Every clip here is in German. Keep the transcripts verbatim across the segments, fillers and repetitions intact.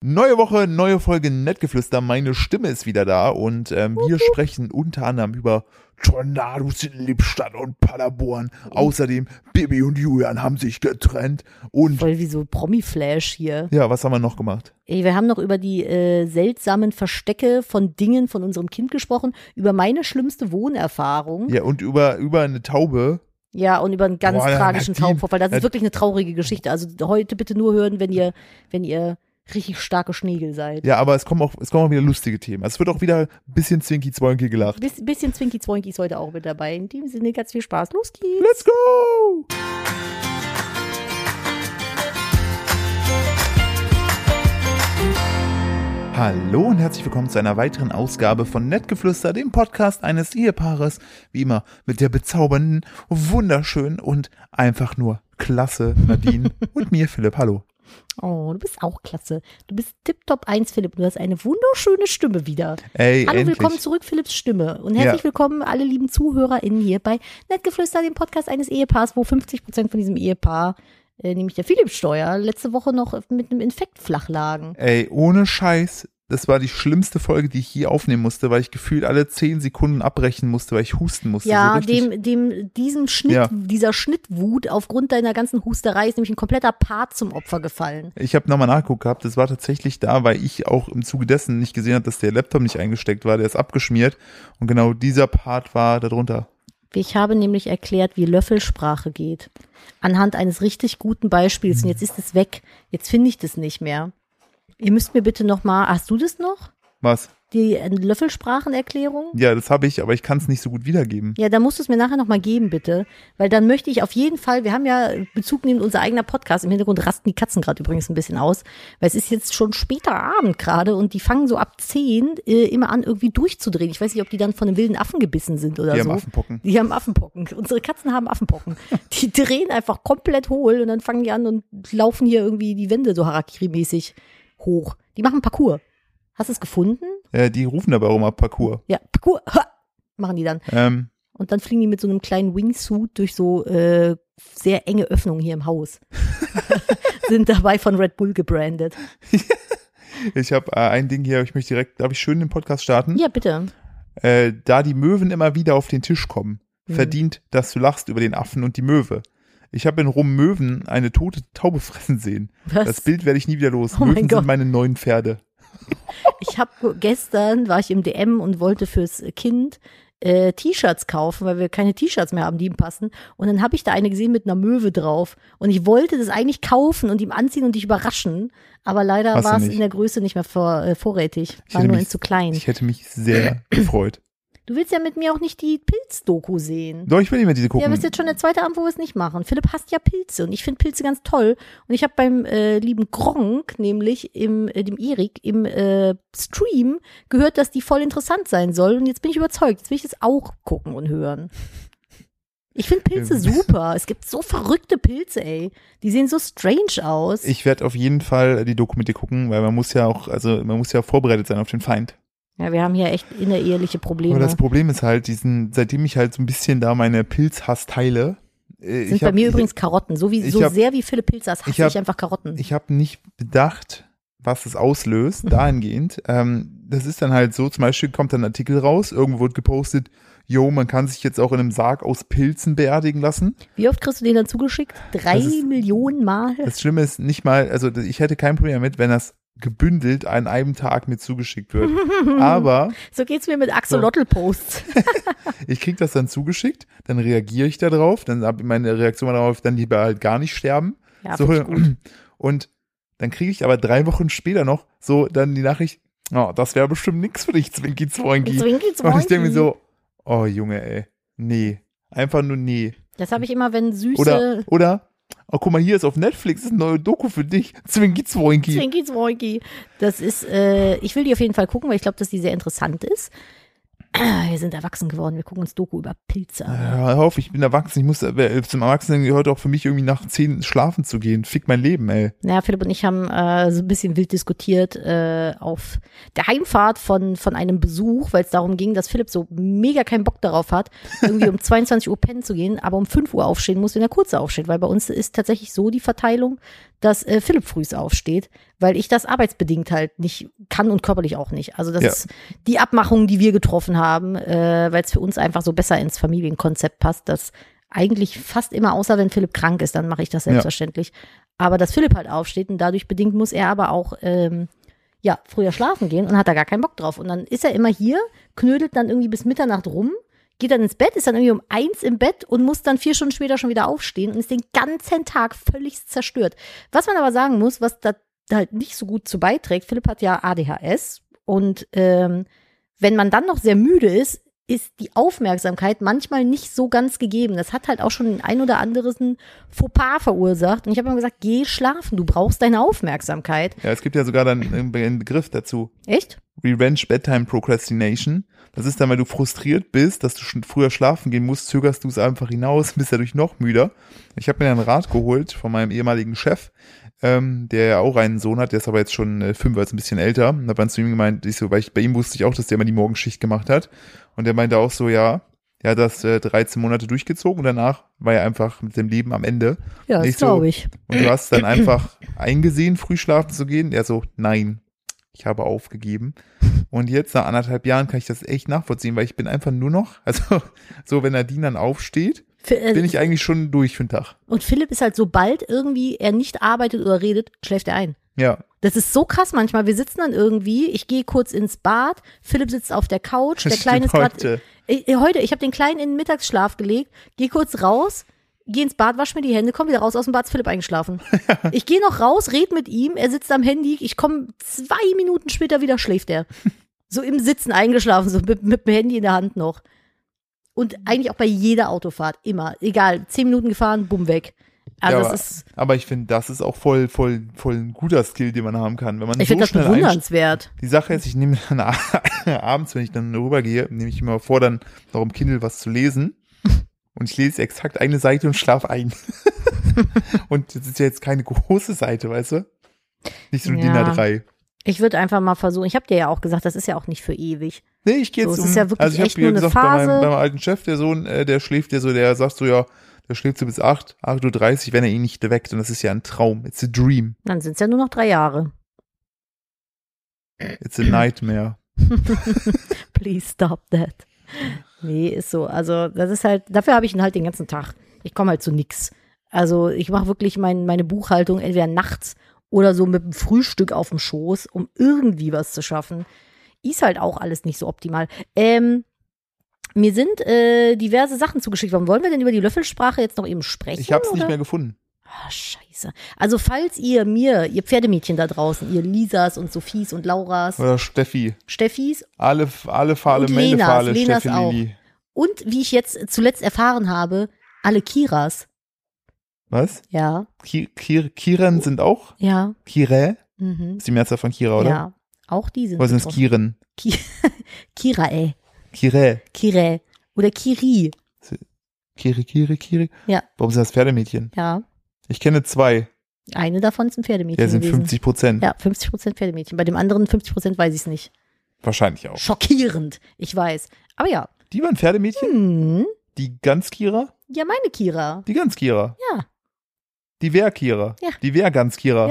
Neue Woche, neue Folge Nettgeflüster. Meine Stimme ist wieder da und ähm, wir uh-huh. sprechen unter anderem über Tornados in Lippstadt und Paderborn. Außerdem, Bibi und Julian haben sich getrennt. Und voll wie so Promi-Flash hier. Ja, was haben wir noch gemacht? Ey, wir haben noch über die äh, seltsamen Verstecke von Dingen von unserem Kind gesprochen, über meine schlimmste Wohnerfahrung. Ja, und über, über eine Taube. Ja, und über einen ganz Boah, tragischen Taubvorfall. Das ist Nadine. wirklich eine traurige Geschichte. Also heute bitte nur hören, wenn ihr, wenn ihr richtig starke Schnegel seid. Ja, aber es kommen auch, es kommen auch wieder lustige Themen. Also es wird auch wieder ein bisschen Zwinki-Zwoinki gelacht. Ein bisschen Zwinki-Zwoinki ist heute auch mit dabei. In dem Sinne ganz viel Spaß. Los geht's. Let's go! Hallo und herzlich willkommen zu einer weiteren Ausgabe von Nettgeflüster, dem Podcast eines Ehepaares. Wie immer mit der bezaubernden, wunderschönen und einfach nur klasse Nadine und mir, Philipp. Hallo. Oh, du bist auch klasse. Du bist tipptopp eins, Philipp. Du hast eine wunderschöne Stimme wieder. Ey, Hallo, endlich. Willkommen zurück, Philipps Stimme. Und herzlich ja. willkommen alle lieben ZuhörerInnen hier bei Nettgeflüster, dem Podcast eines Ehepaars, wo fünfzig Prozent von diesem Ehepaar, äh, nämlich der Philipp Steuer, letzte Woche noch mit einem Infekt flach lagen. Ey, ohne Scheiß. Das war die schlimmste Folge, die ich je aufnehmen musste, weil ich gefühlt alle zehn Sekunden abbrechen musste, weil ich husten musste. Ja, so dem, dem, diesem Schnitt, ja. dieser Schnittwut aufgrund deiner ganzen Husterei ist nämlich ein kompletter Part zum Opfer gefallen. Ich habe nochmal nachgeguckt gehabt, das war tatsächlich da, weil ich auch im Zuge dessen nicht gesehen habe, dass der Laptop nicht eingesteckt war, der ist abgeschmiert und genau dieser Part war darunter. Ich habe nämlich erklärt, wie Löffelsprache geht. Anhand eines richtig guten Beispiels und jetzt ist es weg. Jetzt finde ich das nicht mehr. Ihr müsst mir bitte nochmal, hast du das noch? Was? Die Löffelsprachenerklärung? Ja, das habe ich, aber ich kann es nicht so gut wiedergeben. Ja, dann musst du es mir nachher nochmal geben, bitte. Weil dann möchte ich auf jeden Fall, wir haben ja Bezug nehmend unser eigener Podcast, im Hintergrund rasten die Katzen gerade übrigens ein bisschen aus, weil es ist jetzt schon später Abend gerade und die fangen so ab zehn äh, immer an irgendwie durchzudrehen. Ich weiß nicht, ob die dann von einem wilden Affen gebissen sind oder die so. Die haben Affenpocken. Die haben Affenpocken. Unsere Katzen haben Affenpocken. Die drehen einfach komplett hohl und dann fangen die an und laufen hier irgendwie die Wände so Harakiri-mäßig hoch. Die machen Parkour. Hast du es gefunden? Ja, die rufen aber auch immer Parkour. Ja, Parkour, ha, machen die dann. Ähm. Und dann fliegen die mit so einem kleinen Wingsuit durch so äh, sehr enge Öffnungen hier im Haus. Sind dabei von Red Bull gebrandet. Ich habe äh, ein Ding hier, ich möchte direkt, darf ich schön den Podcast starten? Ja, bitte. Äh, da die Möwen immer wieder auf den Tisch kommen, hm. verdient, dass du lachst über den Affen und die Möwe. Ich habe in Rom Möwen eine tote Taube fressen sehen. Was? Das Bild werde ich nie wieder los. Oh Möwen mein Gott. sind meine neuen Pferde. Ich habe gestern, war ich im D M und wollte fürs Kind äh, T-Shirts kaufen, weil wir keine T-Shirts mehr haben, die ihm passen. Und dann habe ich da eine gesehen mit einer Möwe drauf. Und ich wollte das eigentlich kaufen und ihm anziehen und dich überraschen. Aber leider Hast du war es nicht. in der Größe nicht mehr vor, äh, vorrätig. Ich War hätte nur mich- in zu klein. Ich hätte mich sehr gefreut. Du willst ja mit mir auch nicht die Pilz-Doku sehen. Doch, ich will nicht mehr diese Ja, gucken. aber es ist jetzt schon der zweite Abend, wo wir es nicht machen. Philipp hasst ja Pilze und ich finde Pilze ganz toll. Und ich habe beim äh, lieben Gronk, nämlich im äh, dem Erik, im äh, Stream gehört, dass die voll interessant sein soll. Und jetzt bin ich überzeugt. Jetzt will ich das auch gucken und hören. Ich finde Pilze super. Es gibt so verrückte Pilze, ey. Die sehen so strange aus. Ich werde auf jeden Fall die Doku mit dir gucken, weil man muss ja auch, also man muss ja vorbereitet sein auf den Feind. Ja, wir haben hier echt innereheliche Probleme. Aber das Problem ist halt, diesen, seitdem ich halt so ein bisschen da meine Pilzhass teile. Äh, Sind ich bei hab, mir ich, übrigens Karotten. So, wie, ich so hab- sehr wie Philipp Pilz hasse ich hab- ich einfach Karotten. Ich habe nicht bedacht, was das auslöst, dahingehend. Ähm, das ist dann halt so, zum Beispiel kommt dann ein Artikel raus, irgendwo wird gepostet, yo, man kann sich jetzt auch in einem Sarg aus Pilzen beerdigen lassen. Wie oft kriegst du den dann zugeschickt? Drei Das ist- Millionen Mal? Das Schlimme ist nicht mal, also ich hätte kein Problem damit, wenn das gebündelt an einem Tag mir zugeschickt wird. Aber So geht's mir mit Axolotl-Posts. ich krieg das dann zugeschickt, dann reagiere ich da drauf, dann habe meine Reaktion darauf, dann lieber halt gar nicht sterben. Ja, so, finde ich gut. und dann kriege ich aber drei Wochen später noch so dann die Nachricht, oh, das wäre bestimmt nix für dich, Zwinki Zwoinki. Zwinki Und ich denke mir Zwoinki. so, oh Junge, ey, nee, einfach nur nee. Das habe ich immer, wenn süße Oder, oder, oh guck mal, hier ist auf Netflix, ist eine neue Doku für dich, Zwinki Zwoinki. Zwinki Zwoinki. Das ist, äh, ich will die auf jeden Fall gucken, weil ich glaube, dass die sehr interessant ist. Wir sind erwachsen geworden, wir gucken uns Doku über Pilze an. Ja, hör auf, ich bin erwachsen, ich muss, äh, zum Erwachsenen gehört auch für mich irgendwie nach zehn schlafen zu gehen. Fick mein Leben, ey. Naja, Philipp und ich haben äh, so ein bisschen wild diskutiert äh, auf der Heimfahrt von, von einem Besuch, weil es darum ging, dass Philipp so mega keinen Bock darauf hat, irgendwie um zweiundzwanzig Uhr pennen zu gehen, aber um fünf Uhr aufstehen muss, wenn er kurz aufsteht, weil bei uns ist tatsächlich so die Verteilung, dass äh, Philipp frühs aufsteht, weil ich das arbeitsbedingt halt nicht kann und körperlich auch nicht. Also das Ja. ist die Abmachung, die wir getroffen haben, äh, weil es für uns einfach so besser ins Familienkonzept passt, dass eigentlich fast immer, außer wenn Philipp krank ist, dann mache ich das selbstverständlich. Aber dass Philipp halt aufsteht und dadurch bedingt muss er aber auch ähm, ja, früher schlafen gehen und hat da gar keinen Bock drauf. Und dann ist er immer hier, knödelt dann irgendwie bis Mitternacht rum, geht dann ins Bett, ist dann irgendwie um eins im Bett und muss dann vier Stunden später schon wieder aufstehen und ist den ganzen Tag völlig zerstört. Was man aber sagen muss, was da halt nicht so gut zu beiträgt, Philipp hat ja A D H S und ähm, wenn man dann noch sehr müde ist, ist die Aufmerksamkeit manchmal nicht so ganz gegeben. Das hat halt auch schon den ein oder anderen Fauxpas verursacht. Und ich habe immer gesagt, geh schlafen, du brauchst deine Aufmerksamkeit. Ja, es gibt ja sogar dann einen Begriff dazu. Echt? Revenge Bedtime Procrastination. Das ist dann, weil du frustriert bist, dass du schon früher schlafen gehen musst, zögerst du es einfach hinaus, bist dadurch noch müder. Ich habe mir einen Rat geholt von meinem ehemaligen Chef, ähm, der ja auch einen Sohn hat, der ist aber jetzt schon äh, fünf, also ein bisschen älter. Und da habe ich zu ihm gemeint, ich so, weil ich, bei ihm wusste ich auch, dass der immer die Morgenschicht gemacht hat. Und der meinte auch so, ja, er hat das äh, dreizehn Monate durchgezogen und danach war er einfach mit dem Leben am Ende. Ja, das so, glaube ich. Und du hast dann einfach eingesehen, früh schlafen zu gehen. Er so, nein, ich habe aufgegeben. Und jetzt nach anderthalb Jahren kann ich das echt nachvollziehen, weil ich bin einfach nur noch, also so, wenn Nadine dann aufsteht, Für, äh, bin ich eigentlich schon durch für den Tag. Und Philipp ist halt, sobald irgendwie er nicht arbeitet oder redet, schläft er ein. Ja. Das ist so krass manchmal. Wir sitzen dann irgendwie, ich gehe kurz ins Bad, Philipp sitzt auf der Couch, der Das Kleine ist stimmt gerade. heute. Ich, heute, ich habe den Kleinen in den Mittagsschlaf gelegt, gehe kurz raus, gehe ins Bad, wasche mir die Hände, komm wieder raus aus dem Bad, ist Philipp eingeschlafen. Ich gehe noch raus, red mit ihm, er sitzt am Handy, ich komme zwei Minuten später wieder, schläft er. So im Sitzen eingeschlafen, so mit, mit dem Handy in der Hand noch. Und eigentlich auch bei jeder Autofahrt, immer. Egal, zehn Minuten gefahren, bumm, weg. Also Ja, das aber, ist, aber ich finde, das ist auch voll, voll, voll ein guter Skill, den man haben kann. Wenn man ich so finde das schnell einst- bewundernswert. Die Sache ist, ich nehme dann abends, wenn ich dann rübergehe, nehme ich immer vor, dann noch im Kindle was zu lesen. Und ich lese exakt eine Seite und schlafe ein. Und das ist ja jetzt keine große Seite, weißt du? Nicht so ein Ja. D I N A drei. Ich würde einfach mal versuchen, ich habe dir ja auch gesagt, das ist ja auch nicht für ewig. Nee, ich gehe So, jetzt es um, ist ja wirklich also ich echt habe ja nur eine gesagt, bei meinem, Phase. bei meinem alten Chef, der Sohn, äh, der schläft ja so, der sagt so, ja, der schläft so bis acht, acht Uhr dreißig, wenn er ihn nicht weckt. Und das ist ja ein Traum. It's a dream. Dann sind es ja nur noch drei Jahre. It's a nightmare. Please stop that. Nee, ist so. Also das ist halt, dafür habe ich ihn halt den ganzen Tag. Ich komme halt zu nix. Also ich mache wirklich mein, meine Buchhaltung entweder nachts oder so mit dem Frühstück auf dem Schoß, um irgendwie was zu schaffen. Ist halt auch alles nicht so optimal. Ähm, mir sind äh, diverse Sachen zugeschickt worden. Wollen wir denn über die Löffelsprache jetzt noch eben sprechen? Ich habe es nicht oder? mehr gefunden. Ah, scheiße. Also falls ihr mir, ihr Pferdemädchen da draußen, ihr Lisas und Sophies und Lauras, Oder Steffi. Steffis Alle, alle Fahle, Und Melle Lenas, Fahle, Lenas Steffi auch. Lili. und wie ich jetzt zuletzt erfahren habe, alle Kiras. Was? Ja, Ki Kir Kiren sind auch? ja. Kire? Mhm. Ist die Mehrzahl von Kira, oder? Ja, auch die sind Oder sind es betroffen. Kiren? Ki Kirae, Kire. Kire oder Kiri. Kire, Kire, Kire. Ja. Warum sind das Pferdemädchen? Ja, Ich kenne zwei. eine davon ist ein Pferdemädchen Der sind gewesen. fünfzig Prozent. Ja, fünfzig Prozent Pferdemädchen. Bei dem anderen fünfzig Prozent weiß ich es nicht. Wahrscheinlich auch. Schockierend, ich weiß. Aber ja. Die waren Pferdemädchen? Hm. Die ganz Kira? Ja, meine Kira. Die ganz Kira. Ja. Die wär Kira. Ja. Die wär ganz Kira. Ja.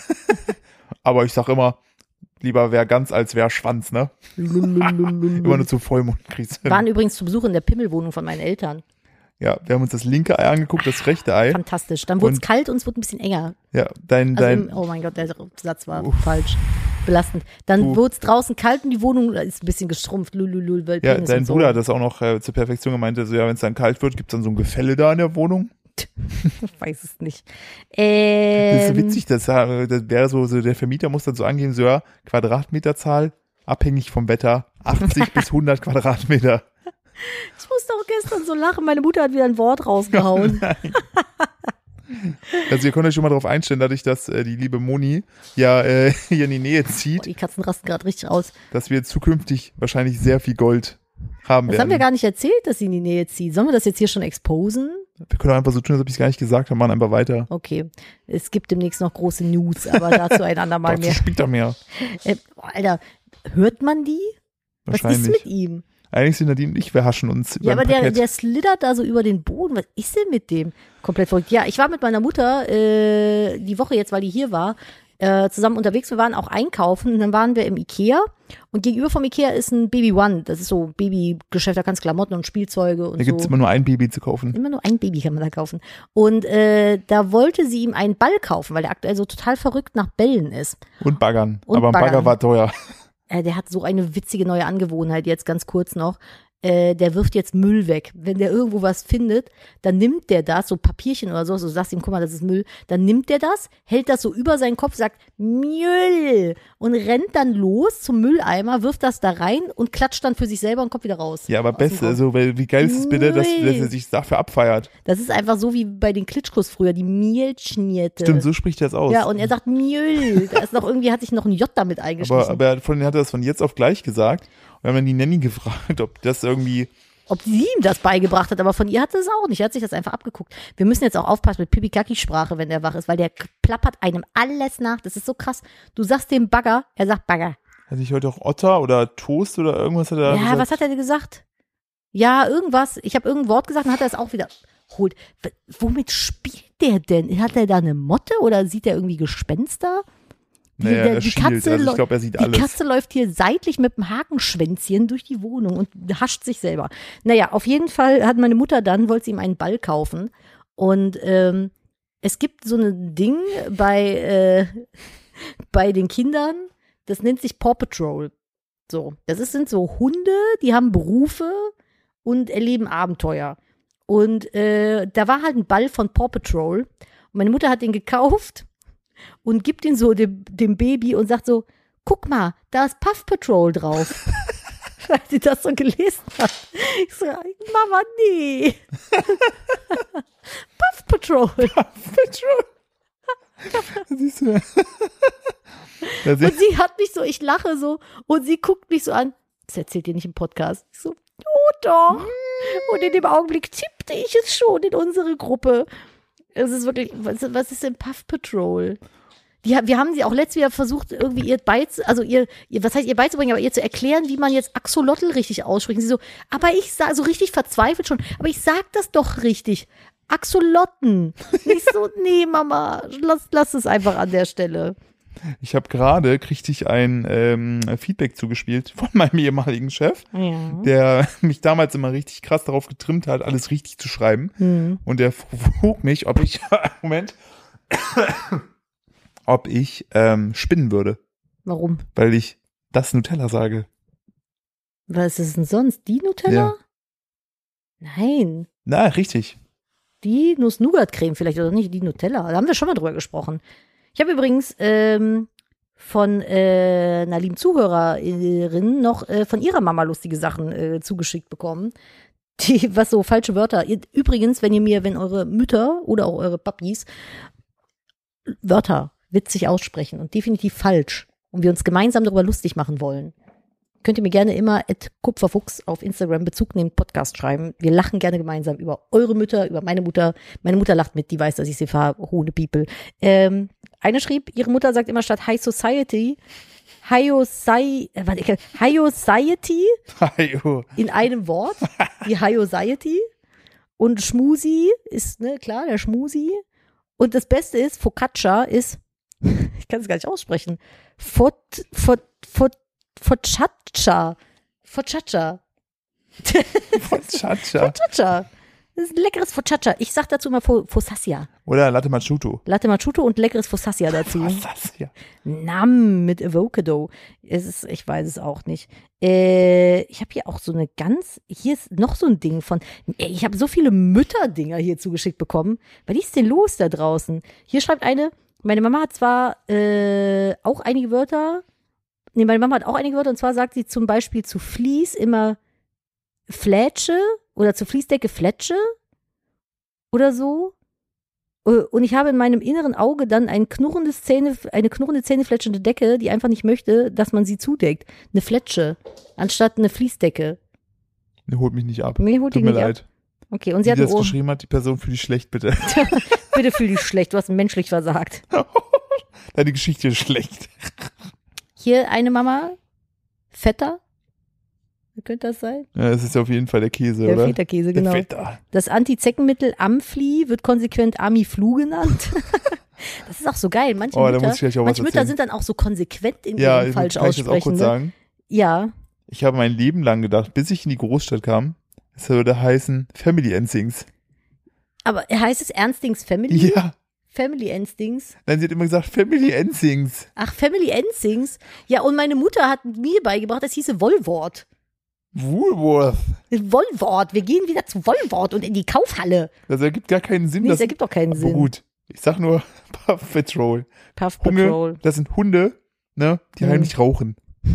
Aber ich sag immer, lieber wär ganz als wär Schwanz, ne? Immer nur zu Vollmond kriegst du. Waren übrigens zu Besuch in der Pimmelwohnung von meinen Eltern. Ja, wir haben uns das linke Ei angeguckt, das rechte Ei. Fantastisch. Dann wurde es Und- kalt und es wurde ein bisschen enger. Ja, dein, Also dein, im, oh mein Gott, der Satz war Uff. falsch. Belastend. Dann Du- wurde es draußen kalt und die Wohnung ist ein bisschen gestrumpft. Lululul, weil ja, Penis dein und so. Bruder hat das auch noch äh, zur Perfektion gemeint, so, ja, wenn es dann kalt wird, gibt's dann so ein Gefälle da in der Wohnung. Ich weiß es nicht. Das ist so Ähm, witzig, das, äh, das wäre so, so, der Vermieter muss dann so angeben, so, ja, Quadratmeterzahl, abhängig vom Wetter, achtzig bis hundert Quadratmeter. Ich musste auch gestern so lachen. Meine Mutter hat wieder ein Wort rausgehauen. Also ihr könnt euch schon mal darauf einstellen, dadurch, dass äh, die liebe Moni ja äh, hier in die Nähe Boah, zieht, die Katzen rasten gerade richtig aus. dass wir zukünftig wahrscheinlich sehr viel Gold haben Das werden. haben wir gar nicht erzählt, dass sie in die Nähe zieht. Sollen wir das jetzt hier schon exposen? wir können auch einfach so tun, als ob ich es gar nicht gesagt habe, machen einfach weiter. Okay. Es gibt demnächst noch große News, aber dazu ein andermal Dazu mehr. später mehr. Äh, boah, Alter, hört man die? Was ist Wahrscheinlich. mit ihm? Eigentlich sind Nadine und ich, wir haschen uns Ja, beim aber der, Parkett. der slittert da so über den Boden. Was ist denn mit dem? Komplett verrückt. Ja, ich war mit meiner Mutter äh, die Woche jetzt, weil die hier war, äh, zusammen unterwegs. Wir waren auch einkaufen und dann waren wir im Ikea und gegenüber vom Ikea ist ein Baby One. Das ist so ein Babygeschäft, da kannst Klamotten und Spielzeuge und Da so. gibt es immer nur ein Baby zu kaufen. Immer nur ein Baby kann man da kaufen. Und äh, da wollte sie ihm einen Ball kaufen, weil der aktuell so total verrückt nach Bällen ist. Und Baggern. Und Aber ein Baggern. Bagger war teuer. Äh, der hat so eine witzige neue Angewohnheit, jetzt ganz kurz noch. Äh, der wirft jetzt Müll weg. Wenn der irgendwo was findet, dann nimmt der das, so Papierchen oder so, so sagst ihm, guck mal, das ist Müll. Dann nimmt der das, hält das so über seinen Kopf, sagt Müll und rennt dann los zum Mülleimer, wirft das da rein und klatscht dann für sich selber und kommt wieder raus. Ja, aber Aus dem best, Raum. also, weil, wie geil ist es bitte, dass, dass Müll. er sich dafür abfeiert. Das ist einfach so wie bei den Klitschkos früher, die Mielschnierte. Stimmt, so spricht er es aus. Ja, und er sagt Müll. Da ist noch irgendwie, hat sich noch ein J damit eingeschrieben. aber, aber von, hat er das von jetzt auf gleich gesagt. Und wir haben dann die Nanny gefragt, ob das irgendwie, Ob sie ihm das beigebracht hat, aber von ihr hat sie es auch nicht. Er hat sich das einfach abgeguckt. Wir müssen jetzt auch aufpassen mit Pipi-Kaki-Sprache, wenn der wach ist, weil der plappert einem alles nach. Das ist so krass. Du sagst dem Bagger, er sagt Bagger. hatte ich heute auch Otter oder Toast oder irgendwas hat er Ja, gesagt. was hat er denn gesagt? Ja, irgendwas. Ich habe irgendein Wort gesagt und hat er es auch wieder holt. W- Womit spielt der denn? Hat er da eine Motte oder sieht er irgendwie Gespenster? Die, Naja, der, er die, schielt, Katze, also ich läu- glaube, er sieht die alles. Katze läuft hier seitlich mit dem Hakenschwänzchen durch die Wohnung und hascht sich selber. Naja, auf jeden Fall hat meine Mutter dann, wollte sie ihm einen Ball kaufen. Und ähm, es gibt so ein Ding bei, äh, bei den Kindern, das nennt sich Paw Patrol. So, das ist, sind so Hunde, die haben Berufe und erleben Abenteuer. Und äh, da war halt ein Ball von Paw Patrol. Und meine Mutter hat den gekauft und gibt ihn so dem, dem Baby und sagt so, guck mal, da ist Puff Patrol drauf. Weil sie das so gelesen hat. Ich so, Mama, nee. Puff Patrol. Patrol. Siehst du? Da Und sie hat mich so, ich lache so und sie guckt mich so an. Das erzählt ihr nicht im Podcast. Ich so, oh doch. Und in dem Augenblick tippte ich es schon in unsere Gruppe. Es ist wirklich, was, was ist denn Puff Patrol? Die, wir haben sie auch letztes Jahr versucht, irgendwie ihr beiz, also ihr, ihr, was heißt ihr beizubringen, aber ihr zu erklären, wie man jetzt Axolotl richtig ausspricht. Und sie so, aber ich sag, so richtig verzweifelt schon, aber ich sag das doch richtig. Axolotten. Nicht so, nee, Mama, lass, lass es einfach an der Stelle. Ich habe gerade, kriegte ich ein ähm, Feedback zugespielt von meinem ehemaligen Chef, Ja. der mich damals immer richtig krass darauf getrimmt hat, alles richtig zu schreiben. Hm. Und der frug mich, ob ich, Moment, ob ich ähm, spinnen würde, Warum? weil ich das Nutella sage. Was ist denn sonst? Die Nutella? Ja. Nein. Na, richtig. Die Nuss-Nougat-Creme vielleicht oder nicht, die Nutella. Da haben wir schon mal drüber gesprochen. Ich habe übrigens ähm, von äh, einer lieben Zuhörerin noch äh, von ihrer Mama lustige Sachen äh, zugeschickt bekommen. Die, was so falsche Wörter. Ihr, übrigens, wenn ihr mir, wenn eure Mütter oder auch eure Papis Wörter witzig aussprechen und definitiv falsch und wir uns gemeinsam darüber lustig machen wollen, könnt ihr mir gerne immer at kupferfuchs auf Instagram Bezug nehmen, Podcast schreiben. Wir lachen gerne gemeinsam über eure Mütter, über meine Mutter. Meine Mutter lacht mit, die weiß, dass ich sie fahre, Hohne People. Ähm, eine schrieb, ihre Mutter sagt immer statt High Society, High Society, äh, warte, High Society Hajo. in einem Wort, die High Society. Und Schmusi ist, ne, klar, der Schmusi. Und das Beste ist, Focaccia ist, ich kann es gar nicht aussprechen, Fot, Fot, Fot, Focaccia. Focaccia. Focaccia. Focaccia. Das ist ein leckeres Focaccia. Ich sag dazu immer Fo- Focaccia. Oder Latte Machuto. Latte Machuto und leckeres Focaccia dazu. Focaccia. Nam mit Avocado. Es ist, ich weiß es auch nicht. Äh, ich habe hier auch so eine ganz, hier ist noch so ein Ding von, ey, ich habe so viele Mütterdinger hier zugeschickt bekommen. Was ist denn los da draußen? Hier schreibt eine, meine Mama hat zwar äh, auch einige Wörter, nee, meine Mama hat auch einige Wörter, und zwar sagt sie zum Beispiel zu Vlies immer Flätsche oder zur Fließdecke Fletsche oder so. Und ich habe in meinem inneren Auge dann ein knurrendes Zähne, eine knurrende, zähnefletschende Decke, die einfach nicht möchte, dass man sie zudeckt. Eine Fletsche, anstatt eine Fließdecke. Nee, holt mich nicht ab. Mir holt Tut die mir nicht leid. ab. Okay, und sie Die, hat die ein das Ohr. geschrieben hat, die Person fühle ich schlecht, bitte. Bitte fühl dich schlecht, du hast menschlich versagt. Deine Geschichte ist schlecht. Hier eine Mama, fetter. Könnte das sein? Ja, das ist auf jeden Fall der Käse, Der oder? Feta-Käse, genau. Der Feta. Das Antizeckenmittel Amfli wird konsequent Amiflu genannt. Das ist auch so geil. Manche Oh, da Mütter, muss ich gleich auch was manche Mütter erzählen. sind dann auch so konsequent in Ja, ihrem ich falsch kann ich das auch aussprechen. kurz Ne? sagen. Ja. Ich habe mein Leben lang gedacht, bis ich in die Großstadt kam, es würde heißen Family Instincts. Aber heißt es Ernstings Family? Ja. Family Instincts? Nein, sie hat immer gesagt Family Instincts. Ach, Family Instincts? Ja, und meine Mutter hat mir beigebracht, das hieße Wollwort. Woolworth. Wollwort. Wir gehen wieder zu Wollwort und in die Kaufhalle. Das ergibt gar keinen Sinn. Nee, das das ergibt doch keinen aber Sinn. gut. Ich sag nur Puff Patrol. Puff Hunde, Patrol. das sind Hunde, ne, die Hm. heimlich rauchen.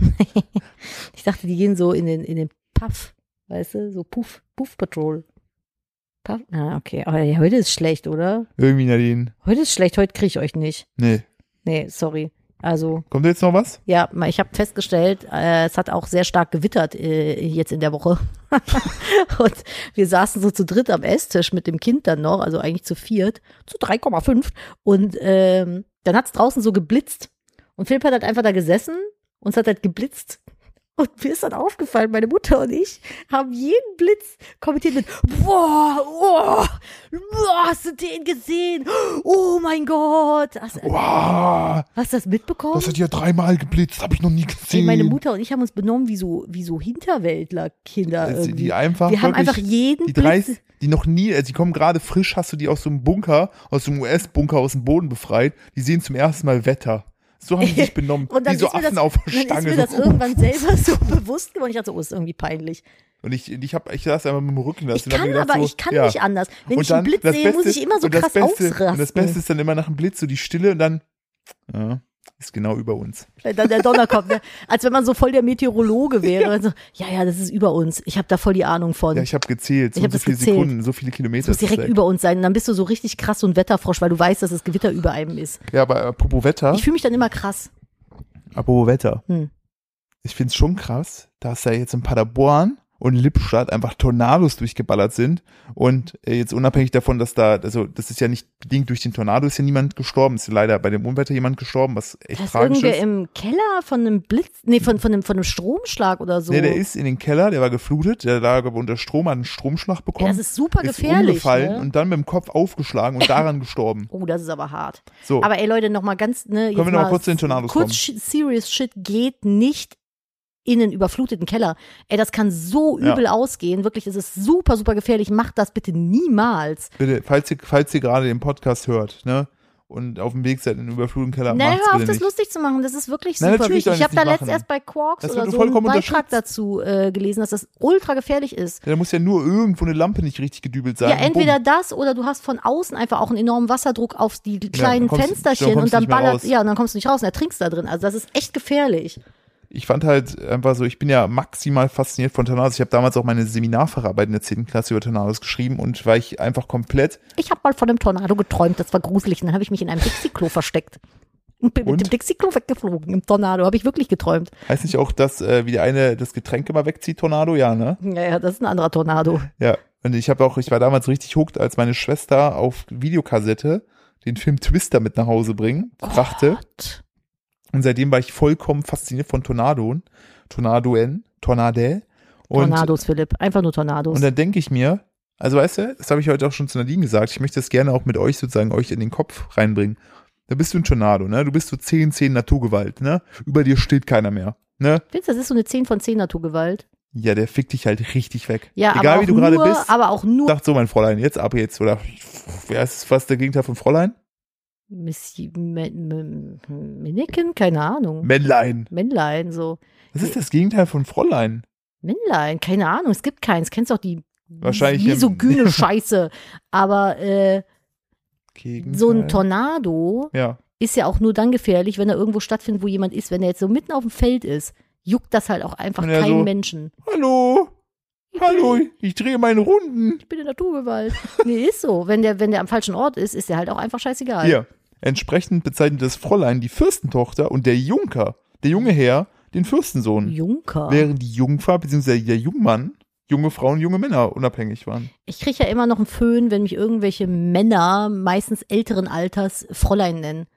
Ich dachte, die gehen so in den, in den Puff, weißt du, so Puff, Puff Patrol. Puff, ah, okay. Aber ja, heute ist schlecht, oder? Irgendwie Nadine. Heute ist schlecht, heute kriege ich euch nicht. Nee. Nee, sorry. Also, Kommt jetzt noch was? ja, mal- ich habe festgestellt, äh, es hat auch sehr stark gewittert äh, jetzt in der Woche. Und wir saßen so zu dritt am Esstisch mit dem Kind dann noch, also eigentlich zu viert, zu drei Komma fünf. Und ähm, dann hat es draußen so geblitzt. Und Philipp hat halt einfach da gesessen und es hat halt geblitzt. Und mir ist dann aufgefallen, meine Mutter und ich haben jeden Blitz kommentiert mit boah, oh, boah, hast du den gesehen? Oh mein Gott. Hast, Wow, hast du das mitbekommen? das hat ja dreimal geblitzt, habe ich noch nie Ey, gesehen. meine Mutter und ich haben uns benommen wie so, wie so Hinterwäldler-Kinder Also irgendwie. die einfach Wir haben wirklich, einfach jeden die dreißig, Blitz. die noch nie, also die kommen gerade frisch, hast du die aus so einem Bunker, aus dem U S-Bunker aus dem Boden befreit, die sehen zum ersten Mal Wetter. So haben die sich benommen, Und dann wie so ist mir Affen das, auf der dann ist Stange. mir das So. irgendwann selber so bewusst geworden. Ich dachte so, oh, ist irgendwie peinlich. Und ich, ich, hab, ich saß einfach mit dem Rücken. Ich kann aber, ich kann nicht anders. Wenn ich einen Blitz sehe, muss ich immer so und das krass Beste, ausrasten. Und das Beste ist dann immer nach dem Blitz so die Stille und dann, ja, ist genau über uns. Wenn dann der Donner kommt, ne? Als wenn man so voll der Meteorologe wäre. Und so, ja, ja, das ist über uns. Ich habe da voll die Ahnung von. Ja, ich habe gezählt, so, Ich hab so das viele gezählt. Sekunden, so viele Das Kilometer. muss ist das direkt weg. über uns sein. Und dann bist du so richtig krass so ein Wetterfrosch, weil du weißt, dass das Gewitter über einem ist. Ja, aber apropos Wetter, Ich fühle mich dann immer krass. apropos Wetter. Hm. Ich find's schon krass, dass da jetzt in Paderborn und Lippstadt einfach Tornados durchgeballert sind und äh, jetzt unabhängig davon, dass da, also das ist ja nicht bedingt durch den Tornado, ist ja niemand gestorben, ist leider bei dem Unwetter jemand gestorben, was echt Da ist tragisch irgendwer ist. im Keller von einem Blitz, nee, von, von, einem, von einem Stromschlag oder so. Nee, der ist in den Keller, der war geflutet, der lag aber unter Strom, hat einen Stromschlag ja, bekommen, das ist super ist gefährlich. umgefallen Ne? und dann mit dem Kopf aufgeschlagen und daran gestorben. Oh, das ist aber hart. So, Aber ey Leute, nochmal ganz, ne, jetzt Können wir noch mal kurz zu den Tornados kurz kommen? sh- serious shit geht nicht in einen überfluteten Keller. Ey, das kann so Ja. übel ausgehen. Wirklich, es ist super, super gefährlich. Macht das bitte niemals. bitte, falls ihr, falls ihr gerade den Podcast hört, ne, und auf dem Weg seid in den überfluteten Keller, Nee, macht's hör auf, bitte das nicht. lustig zu machen. Das ist wirklich Nein, super natürlich wichtig. Ich sollen habe die da es nicht letztens machen. erst bei Quarks Das oder wird so vollkommen einen Beitrag unterstützt. dazu äh, gelesen, dass das ultra gefährlich ist. Ja, da muss ja nur irgendwo eine Lampe nicht richtig gedübelt sein. Ja, und entweder bumm. das oder du hast von außen einfach auch einen enormen Wasserdruck auf die kleinen dann kommst- Fensterchen dann kommst und du dann nicht mehr ballert, raus. ja, und dann kommst du nicht raus und ertrinkst da drin. Also das ist echt gefährlich. Ich fand halt einfach so, ich bin ja maximal fasziniert von Tornados. Ich habe damals auch meine Seminarfacharbeit in der zehnten Klasse über Tornados geschrieben und war ich einfach komplett, Ich habe mal von einem Tornado geträumt, das war gruselig. Und dann habe ich mich in einem Dixie-Klo versteckt. Und bin Und? mit dem Dixie-Klo weggeflogen. Im Tornado habe ich wirklich geträumt. heißt nicht auch, dass äh, wie der eine das Getränk immer wegzieht, Tornado? Ja, ne? Ja, ja, das ist ein anderer Tornado. Ja. Und ich habe auch, ich war damals richtig hooked, als meine Schwester auf Videokassette den Film Twister mit nach Hause bringen, brachte. Gott. Und seitdem war ich vollkommen fasziniert von Tornadoen, Tornadoen, Tornade. Und, Tornados, Philipp. Einfach nur Tornados. und dann denke ich mir, also weißt du, das habe ich heute auch schon zu Nadine gesagt, ich möchte das gerne auch mit euch sozusagen euch in den Kopf reinbringen. Da bist du ein Tornado, ne? Du bist so zehn, zehn Naturgewalt, ne? Über dir steht keiner mehr, ne? Findest du, das ist so eine zehn von zehn Naturgewalt? Ja, der fickt dich halt richtig weg. Ja, Egal aber wie auch du gerade nur, bist, aber auch nur sagt so mein Fräulein, jetzt ab jetzt, oder wer ist fast der Gegenteil von Fräulein? Missi- Me- Me- Männchen? Keine Ahnung. Männlein. Männlein, so. Was ist das Gegenteil von Fräulein? Männlein, keine Ahnung, es gibt keins. Kennst doch die Wahrscheinlich im- misogyne Scheiße. Aber äh, Gegenteil. so ein Tornado Ja. ist ja auch nur dann gefährlich, wenn er irgendwo stattfindet, wo jemand ist. Wenn er jetzt so mitten auf dem Feld ist, juckt das halt auch einfach Wenn er keinen so- Menschen. Hallo? Hallo, ich drehe meine Runden. Ich bin in Naturgewalt. Nee, ist so. Wenn der, wenn der am falschen Ort ist, ist der halt auch einfach scheißegal. Hier. Entsprechend bezeichnet das Fräulein die Fürstentochter und der Junker, der junge Herr, den Fürstensohn. Junker. Während die Jungfer bzw. der Jungmann junge Frauen, junge Männer unabhängig waren. Ich kriege ja immer noch einen Föhn, wenn mich irgendwelche Männer, meistens älteren Alters, Fräulein nennen.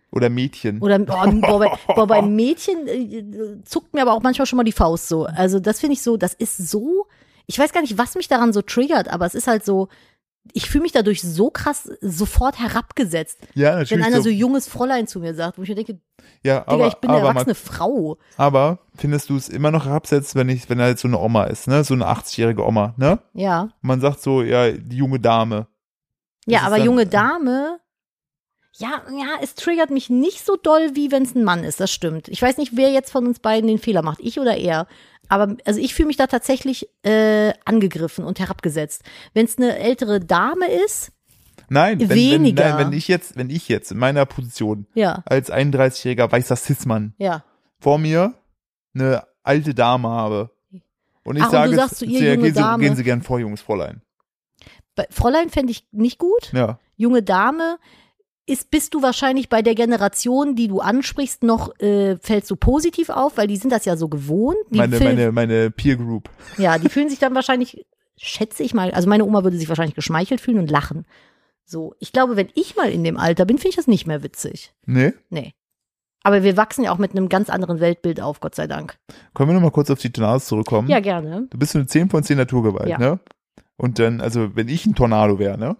Oder Mädchen. Oder boah, boah, bei, boah, bei Mädchen äh, zuckt mir aber auch manchmal schon mal die Faust so. Also das finde ich so, das ist so, ich weiß gar nicht, was mich daran so triggert, aber es ist halt so, ich fühle mich dadurch so krass sofort herabgesetzt. Ja, natürlich. Wenn einer so, so junges Fräulein zu mir sagt, wo ich mir denke, ja, Digga, aber, ich bin eine aber, erwachsene Frau. aber findest du es immer noch herabsetzt, wenn ich, wenn halt so eine Oma ist, ne? So eine achtzigjährige Oma, ne? Ja. Und man sagt so, ja, die junge Dame. Das Ja, ist aber dann, junge Dame, ja, ja, es triggert mich nicht so doll, wie wenn es ein Mann ist, das stimmt. Ich weiß nicht, wer jetzt von uns beiden den Fehler macht, ich oder er. Aber also ich fühle mich da tatsächlich äh, angegriffen und herabgesetzt. Wenn es eine ältere Dame ist, Nein, wenn, wenn, weniger. nein, wenn ich jetzt, wenn ich jetzt in meiner Position ja, als einunddreißigjähriger weißer Cis-Mann ja. vor mir eine alte Dame habe und ich Ach, und sage, du sagst zu ihr, sehr, junge gehen, Sie, Dame. gehen Sie gern vor, junges Fräulein. Bei Fräulein fände ich nicht gut. Ja. Junge Dame ist, bist du wahrscheinlich bei der Generation, die du ansprichst, noch äh, fällst du positiv auf, weil die sind das ja so gewohnt. Die Meine, fühlen- meine, meine Peer Group. Ja, die fühlen sich dann wahrscheinlich, schätze ich mal, also meine Oma würde sich wahrscheinlich geschmeichelt fühlen und lachen. So, ich glaube, wenn ich mal in dem Alter bin, finde ich das nicht mehr witzig. Nee? Nee. Aber wir wachsen ja auch mit einem ganz anderen Weltbild auf, Gott sei Dank. Können wir nochmal kurz auf die Tornados zurückkommen? Ja, gerne. Du bist so eine zehn von zehn Naturgewalt, Ja. ne? Und dann, also wenn ich ein Tornado wäre, ne?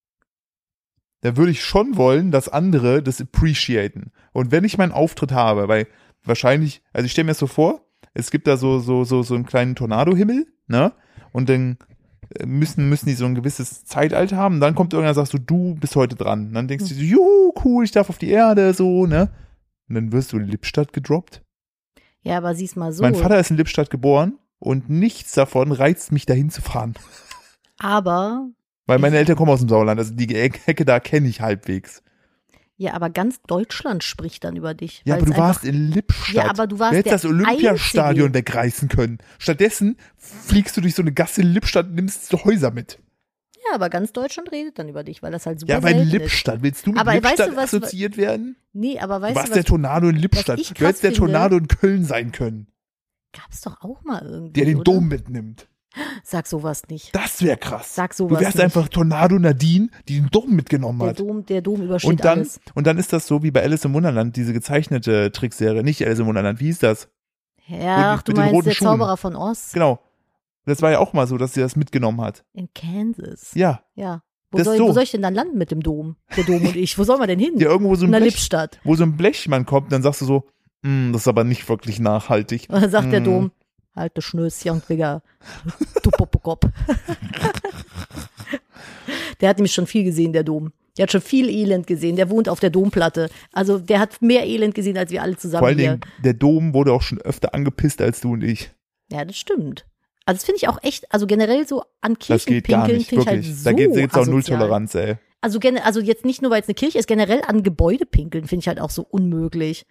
Dann würde ich schon wollen, dass andere das appreciaten. Und wenn ich meinen Auftritt habe, weil wahrscheinlich, also ich stelle mir das so vor, es gibt da so, so, so, so einen kleinen Tornadohimmel, ne? Und dann müssen, müssen die so ein gewisses Zeitalter haben. Dann kommt irgendwer und sagst du, du bist heute dran. Und dann denkst du so, juhu, cool, ich darf auf die Erde, so, ne? Und dann wirst du in Lippstadt gedroppt. Ja, aber sieh's mal so. Mein Vater ist in Lippstadt geboren und nichts davon reizt mich, dahin zu fahren. Aber, Weil meine Eltern kommen aus dem Sauerland, also die Ecke da kenne ich halbwegs. ja, aber ganz Deutschland spricht dann über dich. Ja, weil aber es du warst einfach, in Lippstadt. Ja, aber du warst Du hättest der das Olympiastadion Einzige. wegreißen können. Stattdessen fliegst du durch so eine Gasse in Lippstadt und nimmst so Häuser mit. Ja, aber ganz Deutschland redet dann über dich, weil das halt super Ja, aber in selten ist. Lippstadt, willst du mit Aber weißt Lippstadt du, was- assoziiert werden? Nee, aber Du weißt warst du, der was Tornado in Lippstadt. ich Du krass hättest der finde? Tornado in Köln sein können, gab's doch auch mal irgendwie, der den oder? Dom mitnimmt. Sag sowas nicht. Das wäre krass. Sag sowas Du wärst nicht. einfach Tornado Nadine, die den Dom mitgenommen Der hat. Dom, der Dom übersteht Und dann, alles. und dann ist das so wie bei Alice im Wunderland, diese gezeichnete Trickserie, nicht Alice im Wunderland, wie hieß das? Ja, ach, du mit den meinst roten der Schuhen. Zauberer von Oz Genau. Das war ja auch mal so, dass sie das mitgenommen hat. in Kansas. Ja. Ja. Wo Das soll, so. wo soll ich denn dann landen mit dem Dom? Der Dom und ich. Wo sollen wir denn hin? Ja, irgendwo so ein In der Blech, Lippstadt. wo so ein Blechmann kommt, dann sagst du so, "Mm, das ist aber nicht wirklich nachhaltig. Und dann sagt der Mm. Dom, halt das Schnöschen, Digga. Du Popokop. Der hat nämlich schon viel gesehen, der Dom. Der hat schon viel Elend gesehen. Der wohnt auf der Domplatte. Also der hat mehr Elend gesehen, als wir alle zusammen Vor allen hier. Dingen, der Dom wurde auch schon öfter angepisst als du und ich. Ja, das stimmt. Also das finde ich auch echt, also generell so an Das geht gar Kirchenpinkeln nicht, finde ich wirklich. halt so da geht jetzt auch asozial. Nulltoleranz, ey. Also, gen- also jetzt nicht nur, weil es eine Kirche ist, generell an Gebäude pinkeln finde ich halt auch so unmöglich.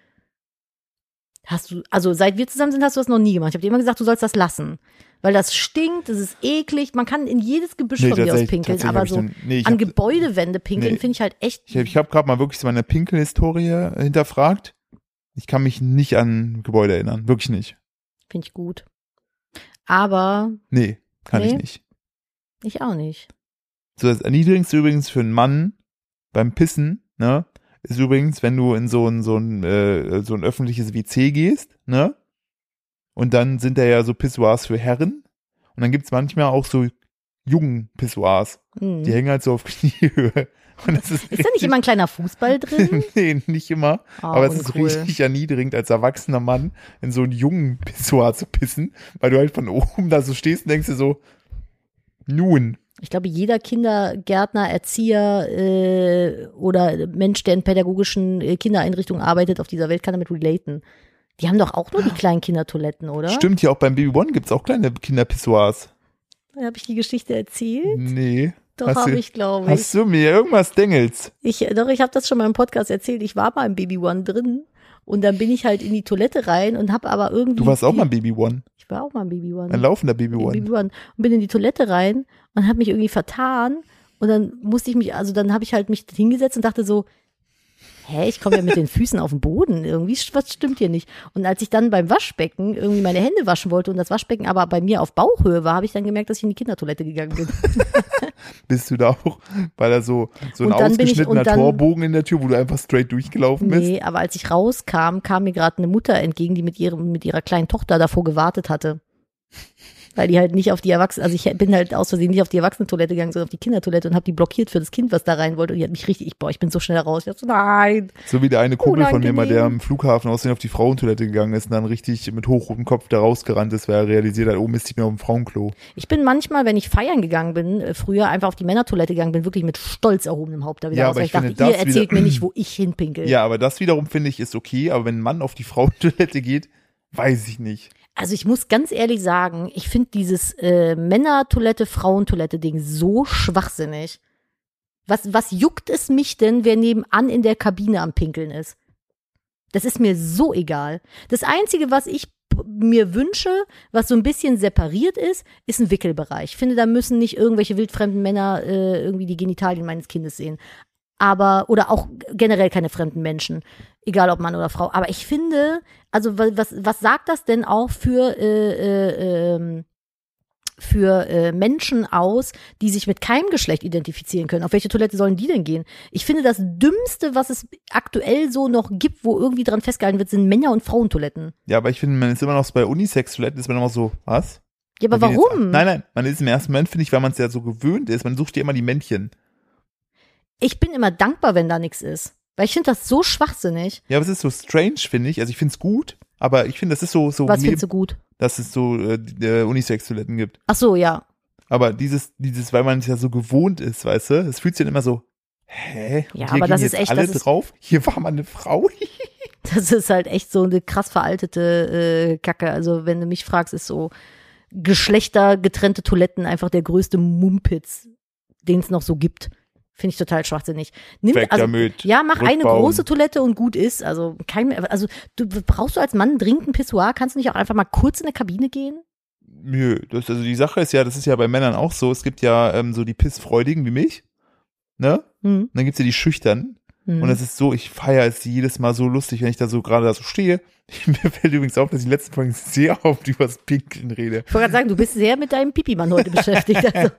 Hast du, also seit wir zusammen sind, hast du das noch nie gemacht. Ich habe dir immer gesagt, du sollst das lassen. Weil das stinkt, das ist eklig, man kann in jedes Gebüsch von mir aus tatsächlich- pinkeln, tatsächlich aber hab ich so noch- nee, ich an hab- Gebäudewände pinkeln nee. finde ich halt echt, Ich habe ich hab gerade mal wirklich so meine Pinkelhistorie hinterfragt. Ich kann mich nicht an Gebäude erinnern. Wirklich nicht. finde ich gut. Aber Nee, kann Nee? ich nicht. ich auch nicht. So, das Erniedrigendste übrigens für einen Mann beim Pissen, ne, ist übrigens, wenn du in so ein, so ein, äh, so ein öffentliches W C gehst, ne, und dann sind da ja so Pissoirs für Herren und dann gibt's manchmal auch so jungen Pissoirs, Hm. die hängen halt so auf Kniehöhe. Und das ist, Ist da nicht immer ein kleiner Fußball drin? nee, nicht immer, Oh, aber es ist uncool. richtig erniedrigend, als erwachsener Mann in so einen jungen Pissoir zu pissen, weil du halt von oben da so stehst und denkst dir so, nun, Ich glaube, jeder Kindergärtner, Erzieher äh, oder Mensch, der in pädagogischen äh, Kindereinrichtungen arbeitet auf dieser Welt, kann damit relaten. Die haben doch auch nur die kleinen Kindertoiletten, oder? stimmt ja auch beim Baby One gibt's auch kleine Kinderpissoirs. Habe ich die Geschichte erzählt? Nee. Doch, Hast habe du- ich, glaube ich. Hast du mir irgendwas Dengels? ich. Doch, ich habe das schon mal im Podcast erzählt. Ich war mal im Baby One drin und dann bin ich halt in die Toilette rein und habe aber irgendwie. Du warst auch die, mal ein Baby One. Ich war auch mal im Baby One. Ein laufender Baby in One. Baby One. Und bin in die Toilette rein und habe mich irgendwie vertan. Und dann musste ich mich, also dann habe ich halt mich hingesetzt und dachte so, hä, ich komme ja mit den Füßen auf den Boden. Irgendwie, was stimmt hier nicht? Und als ich dann beim Waschbecken irgendwie meine Hände waschen wollte und das Waschbecken aber bei mir auf Bauchhöhe war, habe ich dann gemerkt, dass ich in die Kindertoilette gegangen bin. Bist du da auch, weil da so, so ein Und dann bin ich- ausgeschnittener und dann- Torbogen in der Tür, wo du einfach straight durchgelaufen bist? Nee, aber als ich rauskam, kam mir gerade eine Mutter entgegen, die mit ihrem, mit ihrer kleinen Tochter davor gewartet hatte. Weil die halt nicht auf die Erwachsenen, also ich bin halt aus Versehen nicht auf die Erwachsenentoilette gegangen, sondern auf die Kindertoilette und habe die blockiert für das Kind, was da rein wollte. Und die hat mich richtig, ich, boah, ich bin so schnell raus. Ich hab so, nein. So wie der eine Kumpel von mir mal, der Unangenehm. am Flughafen aussehen auf die Frauentoilette gegangen ist und dann richtig mit hochrotem Kopf da rausgerannt ist, weil er realisiert hat, oh Mist, ich bin auf dem Frauenklo. Ich bin manchmal, wenn ich feiern gegangen bin, äh, früher einfach auf die Männertoilette gegangen bin, wirklich mit stolz erhobenem Haupt da wieder Ja, raus. aber Weil ich ich dachte, finde, ihr das erzählt wieder- mir nicht, wo ich hinpinkel. Ja, aber das wiederum finde ich ist okay, aber wenn ein Mann auf die Frauentoilette geht, weiß ich nicht. Also ich muss ganz ehrlich sagen, ich finde dieses äh, Männertoilette, Frauentoilette-Ding so schwachsinnig. Was, was juckt es mich denn, wer nebenan in der Kabine am Pinkeln ist? Das ist mir so egal. Das Einzige, was ich b- mir wünsche, was so ein bisschen separiert ist, ist ein Wickelbereich. Ich finde, da müssen nicht irgendwelche wildfremden Männer äh, irgendwie die Genitalien meines Kindes sehen. Aber, oder auch generell keine fremden Menschen, egal ob Mann oder Frau. Aber ich finde, also wa- was, was sagt das denn auch für, äh, äh, ähm, für äh, Menschen aus, die sich mit keinem Geschlecht identifizieren können? Auf welche Toilette sollen die denn gehen? Ich finde, das Dümmste, was es aktuell so noch gibt, wo irgendwie dran festgehalten wird, sind Männer- und Frauentoiletten. Ja, aber ich finde, man ist immer noch so bei Unisex-Toiletten, ist man immer so, was? Ja, aber Man will jetzt- warum? Nein, nein, man ist im ersten Moment, finde ich, weil man es ja so gewöhnt ist, man sucht ja immer die Männchen. Ich bin immer dankbar, wenn da nichts ist. Weil ich finde das so schwachsinnig. Ja, aber es ist so strange, finde ich. Also ich finde es gut, aber ich finde, das ist so, so Was me- findest du gut? dass es so äh, die- äh, Unisex-Toiletten gibt. Ach so, ja. Aber dieses, dieses, weil man es ja so gewohnt ist, weißt du, es fühlt sich dann immer so, hä? Und Ja, hier aber gehen das jetzt ist echt- alle das ist- drauf? Hier war mal eine Frau? Das ist halt echt so eine krass veraltete äh, Kacke. Also wenn du mich fragst, ist so geschlechtergetrennte Toiletten einfach der größte Mumpitz, den es noch so gibt. Finde ich total schwachsinnig. Nimm, Weg also, damit. ja, mach eine Rückbauen. große Toilette und gut ist. Also kein, also du brauchst du als Mann dringend ein Pissoir? Kannst du nicht auch einfach mal kurz in eine Kabine gehen? Nö, das, also die Sache ist ja, das ist ja bei Männern auch so, es gibt ja ähm, so die Pissfreudigen wie mich, ne? Hm. Und dann gibt's ja die Schüchternen. Hm. Und das ist so, ich feiere es jedes Mal so lustig, wenn ich da so gerade da so stehe. Mir fällt übrigens auf, dass ich die letzten Folgen sehr oft über das Pinkeln rede. Ich wollte gerade sagen, du bist sehr mit deinem Pipi-Mann heute beschäftigt. Also,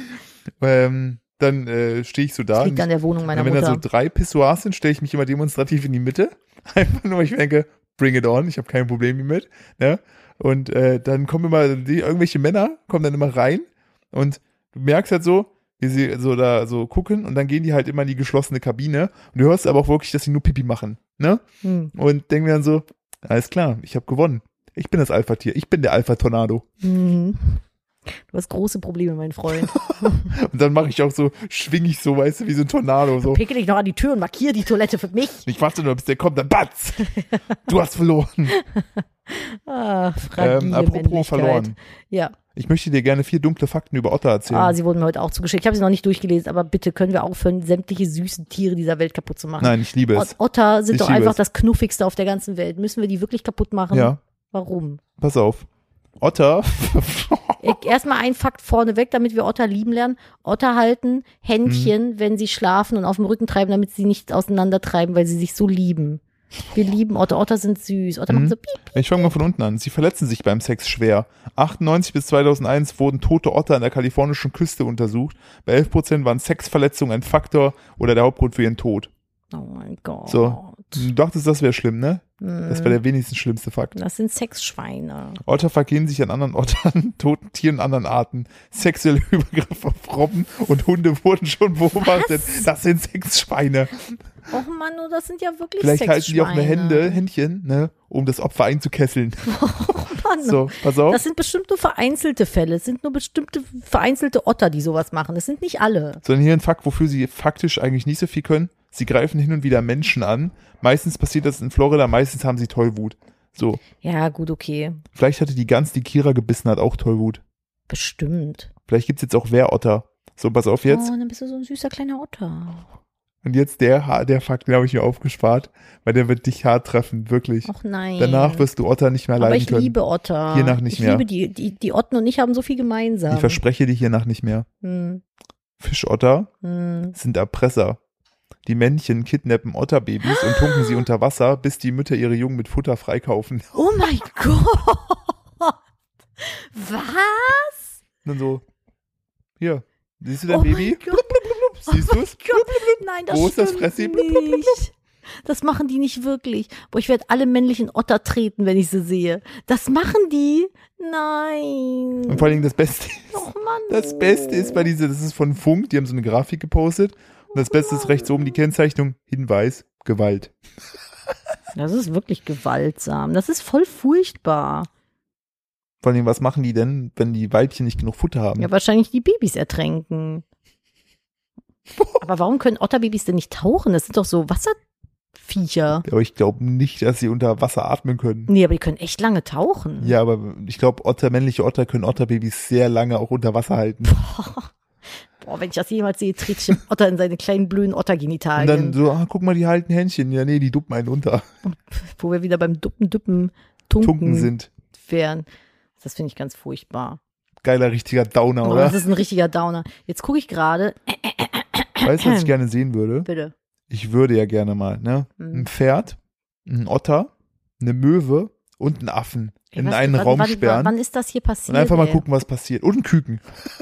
Ähm, dann äh, stehe ich so da. das liegt und an der Wohnung meiner Und wenn Mutter. da so drei Pissoirs sind, stelle ich mich immer demonstrativ in die Mitte. Einfach nur, weil ich denke, bring it on, ich habe kein Problem damit. Ne? Und äh, dann kommen immer die, irgendwelche Männer, kommen dann immer rein und du merkst halt so, wie sie so da so gucken und dann gehen die halt immer in die geschlossene Kabine und du hörst aber auch wirklich, dass sie nur Pipi machen. Ne? Hm. Und denken mir dann so, alles klar, ich habe gewonnen. Ich bin das Alpha-Tier, ich bin der Alpha-Tornado. Mhm. Du hast große Probleme, mein Freund. Und dann mache ich auch so, schwing ich so, weißt du, wie so ein Tornado. So. Picke dich noch an die Tür und markiere die Toilette für mich. Ich warte nur, bis der kommt, dann batz! Du hast verloren. Ah, fragile Ähm, apropos Männlichkeit. verloren. Ja, Ich möchte dir gerne vier dunkle Fakten über Otter erzählen. ah, sie wurden mir heute auch zugeschickt. Ich habe sie noch nicht durchgelesen, aber bitte können wir aufhören, sämtliche süßen Tiere dieser Welt kaputt zu machen. Nein, ich liebe es. Ot- Otter sind Ich doch liebe einfach es. das Knuffigste auf der ganzen Welt. Müssen wir die wirklich kaputt machen? Ja, Warum? pass auf. Otter, Ich- Erstmal ein Fakt vorneweg, damit wir Otter lieben lernen. Otter halten Händchen, wenn sie schlafen und auf dem Rücken treiben, damit sie nicht auseinandertreiben, weil sie sich so lieben. Wir lieben Otter. Otter sind süß. Otter machen so piep. ich fange mal von unten an. Sie verletzen sich beim Sex schwer. achtundneunzig bis zweitausendeins wurden tote Otter an der kalifornischen Küste untersucht. Bei elf Prozent waren Sexverletzungen ein Faktor oder der Hauptgrund für ihren Tod. Oh mein Gott. So. Du dachtest, das wäre schlimm, ne? Hm. Das wäre der wenigstens schlimmste Fakt. Das sind Sexschweine. Otter vergehen sich an anderen Ottern, toten Tieren, anderen Arten. Sexuelle Übergriffe auf Robben und Hunde wurden schon beobachtet. Was? Das sind Sexschweine. Och Mann, oh, das sind ja wirklich Vielleicht halten die auch eine Sexschweine. Hände, Händchen, ne, um das Opfer einzukesseln. Mann. So, pass auf. Das sind bestimmt nur vereinzelte Fälle. Es sind nur bestimmte vereinzelte Otter, die sowas machen. Das sind nicht alle. Sondern hier ein Fakt, wofür sie faktisch eigentlich nicht so viel können. Sie greifen hin und wieder Menschen an. Meistens passiert das in Florida, meistens haben sie Tollwut. So, Ja, gut, okay. vielleicht hatte die Gans, die Kira gebissen hat, auch Tollwut. Bestimmt. Vielleicht gibt's jetzt auch Wehrotter. So, pass auf jetzt. Oh, dann bist du so ein süßer kleiner Otter. Und jetzt der, Ha- der Fakt, den habe ich mir aufgespart, weil der wird dich hart treffen, wirklich. Och nein. Danach wirst du Otter nicht mehr Aber leiden ich können. liebe Otter. Hiernach nicht ich mehr. liebe die, die, die Otten und ich haben so viel gemeinsam. Ich verspreche dir hiernach nicht mehr. Hm, Fischotter hm. sind Erpresser. Die Männchen kidnappen Otterbabys und tunken sie unter Wasser, bis die Mütter ihre Jungen mit Futter freikaufen. Oh mein Gott. Was? Und dann so, hier, Siehst du dein Oh Baby? mein Gott. Blub, blub, blub, blub. Siehst du es? Gott, nein, das Wo ist das stimmt Fressi? Blub, blub, blub, nicht. Das machen die nicht wirklich. Boah, ich werde alle männlichen Otter treten, wenn ich sie sehe. Das machen die? Nein. Und vor allen Dingen das Beste ist, Och Mann. das Beste ist bei dieser, das ist von Funk, die haben so eine Grafik gepostet. Und das Beste ist rechts oben die Kennzeichnung, Hinweis, Gewalt. Das ist wirklich gewaltsam. Das ist voll furchtbar. Vor allem, was machen die denn, wenn die Weibchen nicht genug Futter haben? Ja, wahrscheinlich die Babys ertränken. Aber warum können Otterbabys denn nicht tauchen? Das sind doch so Wasserviecher. Aber ich glaube nicht, dass sie unter Wasser atmen können. Nee, aber die können echt lange tauchen. Ja, aber ich glaube, Otter, männliche Otter können Otterbabys sehr lange auch unter Wasser halten. Boah, wenn ich das jemals sehe, trete ich dem Otter in seine kleinen blöden Und Ottergenitalien. dann so, ah, guck mal, die halten Händchen. Ja, nee, die duppen einen unter. Wo wir wieder beim Duppen, Duppen, Tunken, Tunken sind. wären. Das finde ich ganz furchtbar. Geiler, richtiger Downer, Oh, oder? das ist ein richtiger Downer. Jetzt gucke ich gerade. Weißt du, was ich gerne sehen würde? Bitte. Ich würde ja gerne mal, ne? Mhm. Ein Pferd, ein Otter, eine Möwe und einen Affen in Was- einen wann, Raum wann, sperren Wann ist das hier passiert? und einfach mal ey? gucken, was passiert. Und ein Küken.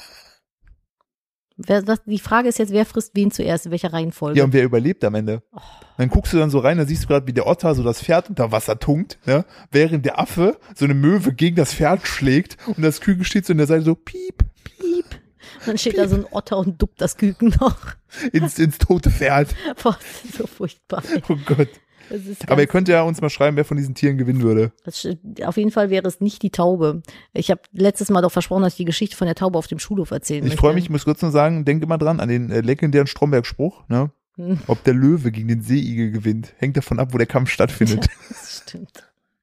Wer, was, die Frage ist jetzt, wer frisst wen zuerst, in welcher Reihenfolge? Ja, und wer überlebt am Ende? Oh. Dann guckst du dann so rein, da siehst du gerade, wie der Otter so das Pferd unter Wasser tunkt, ne? Während der Affe so eine Möwe gegen das Pferd schlägt und das Küken steht so in der Seite so piep, Piep. Und dann steht da so ein Otter und duppt das Küken noch. ins, ins tote Pferd. Boah, das ist so furchtbar. ey. Oh Gott. Das ist Aber ihr ganz, könnt ja uns mal schreiben, wer von diesen Tieren gewinnen würde. das, st- auf jeden Fall wäre es nicht die Taube. Ich habe letztes Mal doch versprochen, dass ich die Geschichte von der Taube auf dem Schulhof erzählen Ich möchte. freue mich, ich muss kurz nur sagen, denk immer dran an den äh, legendären Stromberg-Spruch, ne? Hm. Ob der Löwe gegen den Seeigel gewinnt, hängt davon ab, wo der Kampf stattfindet. Das stimmt.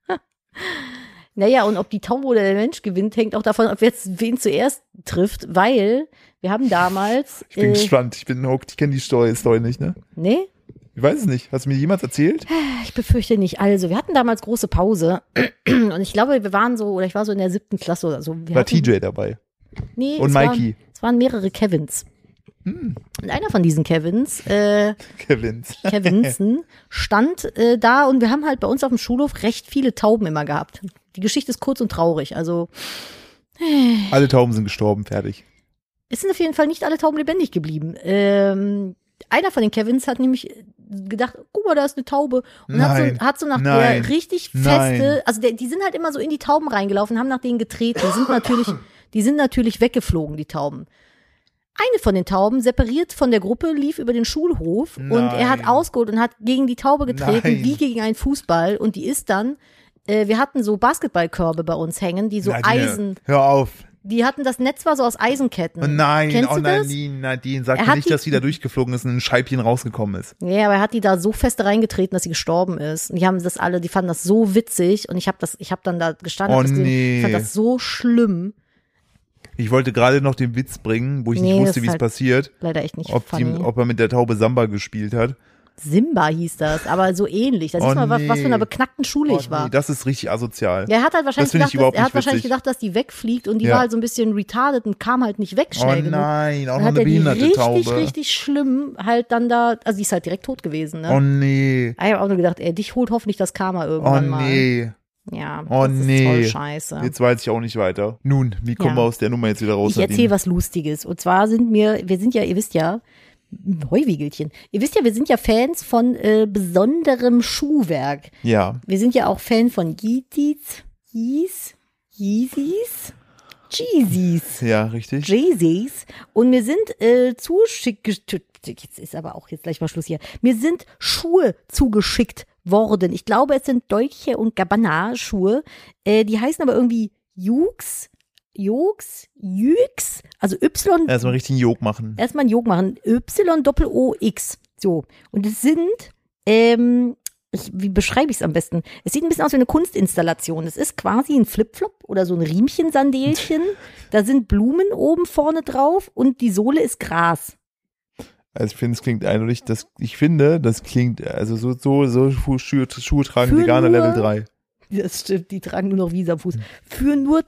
Naja, und ob die Taube oder der Mensch gewinnt, hängt auch davon ab, wer jetzt wen zuerst trifft, weil wir haben damals. Ich bin äh, gespannt, ich bin hooked, ich kenne die Story, Story nicht, ne? Nee, Ich weiß es nicht. Hast du mir jemals erzählt? ich befürchte nicht. Also, wir hatten damals große Pause und ich glaube, wir waren so, oder ich war so in der siebten Klasse oder so. Wir War hatten, T J dabei. Nee, Und es Mikey. Waren, es waren mehrere Kevins. Hm. Und einer von diesen Kevins, äh, Kevins. Kevinsen, stand äh, da und wir haben halt bei uns auf dem Schulhof recht viele Tauben immer gehabt. Die Geschichte ist kurz und traurig. Also, Alle Tauben sind gestorben, fertig. es sind auf jeden Fall nicht alle Tauben lebendig geblieben. Ähm, einer von den Kevins hat nämlich gedacht, guck mal, da ist eine Taube. Und hat Nein. so, hat so nach Nein. der richtig Nein. feste, also der, die sind halt immer so in die Tauben reingelaufen, haben nach denen getreten. Die sind natürlich, die sind natürlich weggeflogen, die Tauben. Eine von den Tauben, separiert von der Gruppe, lief über den Schulhof und er hat Nein. ausgeholt und hat gegen die Taube getreten, Nein. wie gegen einen Fußball. Und die ist dann, äh, wir hatten so Basketballkörbe bei uns hängen, die so Nadine, Eisen, Hör auf. die hatten, das Netz war so aus Eisenketten. Oh nein, Kennst oh du das? Nadine, Nadine, sag Er mir hat nicht, die- dass sie da durchgeflogen ist und ein Scheibchen rausgekommen ist. Ja, aber er hat die da so fest reingetreten, dass sie gestorben ist. Und die haben das alle, die fanden das so witzig und ich habe das, ich habe dann da gestanden, Oh hab das gesehen, nee. ich fand das so schlimm. Ich wollte gerade noch den Witz bringen, wo ich Nee, nicht das wusste, ist wie es halt passiert, Leider echt nicht ob, die, funny. ob er mit der Taube Samba gespielt hat. Simba hieß das, aber so ähnlich. Da Oh siehst du mal, was, was für einer nee. beknackten Schule Oh, ich war. nee, das ist richtig asozial. Ja, er hat halt wahrscheinlich, Das finde gedacht, ich überhaupt dass, er hat nicht wahrscheinlich witzig. gedacht, dass die wegfliegt und die Ja. war halt so ein bisschen retarded und kam halt nicht weg Oh schnell genug. nein, auch Dann noch hat eine er die behinderte richtig, Taube. richtig schlimm halt dann da, also die ist halt direkt tot gewesen, ne? Oh nee, Ich habe auch nur gedacht, ey, dich holt hoffentlich das Karma oh irgendwann mal. nee. Ja, Oh das nee. ist voll scheiße. Jetzt weiß ich auch nicht weiter. Nun, wie kommen Ja. wir aus der Nummer jetzt wieder raus? Ich erzähle was Lustiges. Und zwar sind wir, wir sind ja, ihr wisst ja, Heuwiegelchen. Ihr wisst ja, wir sind ja Fans von äh, besonderem Schuhwerk. Ja, Wir sind ja auch Fan von Yeezys, Yeezys, Yeezys, Jeezys, ja, richtig. Jeezys. Und mir sind äh, zuschickt, jetzt ist aber auch jetzt gleich mal Schluss hier. Mir sind Schuhe zugeschickt worden. Ich glaube, es sind Dolce und Gabbana Schuhe. Äh, die heißen aber irgendwie Jux, Jux, Jux, also Y. Erstmal richtig einen Jog machen. Erstmal einen Jog machen. Y-O-X. So. Und es sind, ähm, ich, wie beschreibe ich es am besten? Es sieht ein bisschen aus wie eine Kunstinstallation. Es ist quasi ein Flipflop oder so ein Riemchen-Sandelchen. Da sind Blumen oben vorne drauf und die Sohle ist Gras. Also ich finde, es klingt eindeutig, das, ich finde, das klingt, also so, so, so Schuhe, Schuhe tragen Für Veganer nur- Level drei. Das stimmt, die tragen nur noch Wiese am Fuß. Für nur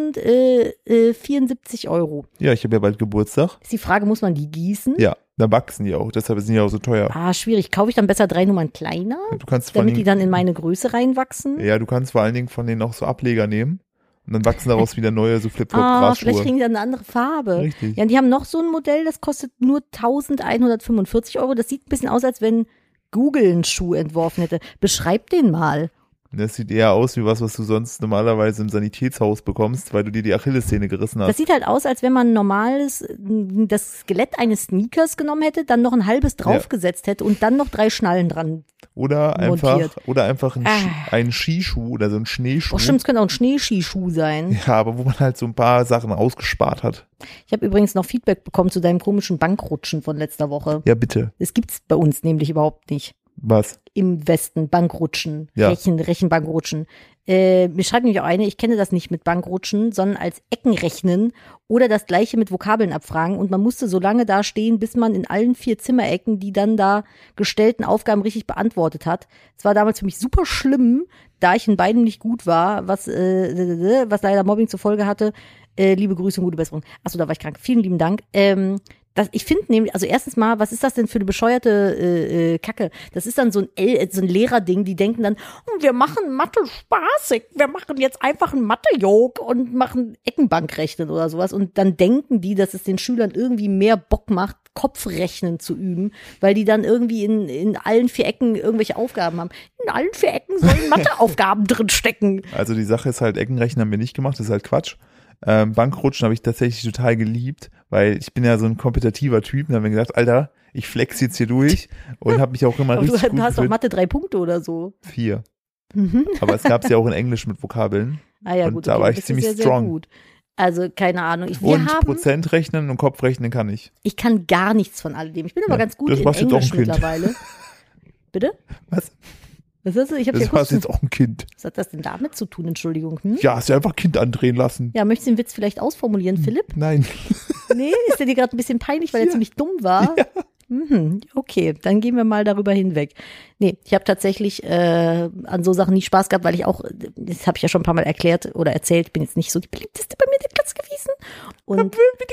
tausendvierundsiebzig Euro. Ja, ich habe ja bald Geburtstag. Ist die Frage, muss man die gießen? Ja, da wachsen die auch, deshalb sind die auch so teuer. Ah, schwierig. Kaufe ich dann besser drei Nummern kleiner, Du kannst vor allen damit die Dingen, dann in meine Größe reinwachsen? ja, du kannst vor allen Dingen von denen auch so Ableger nehmen Und dann wachsen daraus wieder neue so Ah, Flip-Flop-Grasschuhe. vielleicht kriegen die dann eine andere Farbe. Richtig. Ja, und die haben noch so ein Modell, das kostet nur eintausendeinhundertfünfundvierzig Euro. Das sieht ein bisschen aus, als wenn Google einen Schuh entworfen hätte. Beschreib den mal. Das sieht eher aus wie was, was du sonst normalerweise im Sanitätshaus bekommst, weil du dir die Achillessehne gerissen hast. Das sieht halt aus, als wenn man ein normales, das Skelett eines Sneakers genommen hätte, dann noch ein halbes draufgesetzt hätte und dann noch drei Schnallen dran. Oder einfach, montiert. oder einfach ein, Ah. Ski- ein Skischuh oder so ein Schneeschuh. Oh stimmt, es könnte auch ein Schneeskischuh sein. Ja, aber wo man halt so ein paar Sachen ausgespart hat. Ich habe übrigens noch Feedback bekommen zu deinem komischen Bankrutschen von letzter Woche. Ja, bitte. Das gibt's bei uns nämlich überhaupt nicht. Was? Im Westen, Bankrutschen, Ja. Rechen, Rechenbankrutschen. Äh, mir schreibt nämlich auch eine, ich kenne das nicht mit Bankrutschen, sondern als Eckenrechnen oder das gleiche mit Vokabeln abfragen und man musste so lange da stehen, bis man in allen vier Zimmerecken die dann da gestellten Aufgaben richtig beantwortet hat. Es war damals für mich super schlimm, da ich in beiden nicht gut war, was, äh, was leider Mobbing zur Folge hatte. Äh, liebe Grüße und gute Besserung. Achso, da war ich krank. Vielen lieben Dank. Ähm, Das, ich finde nämlich, also erstens mal, was ist das denn für eine bescheuerte äh, äh, Kacke? Das ist dann so ein, L, so ein Lehrerding, die denken dann, oh, wir machen Mathe spaßig, wir machen jetzt einfach einen Mathe-Joke und machen Eckenbankrechnen oder sowas. Und dann denken die, dass es den Schülern irgendwie mehr Bock macht, Kopfrechnen zu üben, weil die dann irgendwie in, in allen vier Ecken irgendwelche Aufgaben haben. In allen vier Ecken sollen Matheaufgaben drinstecken. Also die Sache ist halt, Eckenrechnen haben wir nicht gemacht, das ist halt Quatsch. Ähm, Bankrutschen habe ich tatsächlich total geliebt, weil ich bin ja so ein kompetitiver Typ und habe mir gedacht, Alter, ich flex jetzt hier durch und habe mich auch immer Aber richtig du, gut du hast doch gefühlt. Mathe drei Punkte oder so. Vier. Mhm. Aber es gab es ja auch in Englisch mit Vokabeln. Ah ja, Und gut, da okay, war ich das ist ziemlich sehr, sehr strong. gut. Also, keine Ahnung. Ich, wir Und haben, Prozent rechnen und Kopfrechnen kann ich. ich kann gar nichts von alledem. Ich bin aber Ja, ganz gut das in war's jetzt auch Englisch ein Kind. mittlerweile. Bitte? Was? Was hast du? Ich habe Das ja war kurz. jetzt auch ein Kind. Was hat das denn damit zu tun? Entschuldigung. Hm? Ja, hast du einfach Kind andrehen lassen. Ja, möchtest du den Witz vielleicht ausformulieren, Philipp? Nein. Nee, ist der dir gerade ein bisschen peinlich, weil er Ja. ziemlich dumm war? Ja. Mhm, okay, dann gehen wir mal darüber hinweg. Nee, ich habe tatsächlich äh, an so Sachen nie Spaß gehabt, weil ich auch, das habe ich ja schon ein paar Mal erklärt oder erzählt, bin jetzt nicht so die beliebteste bei mir in der Klasse gewesen. Und,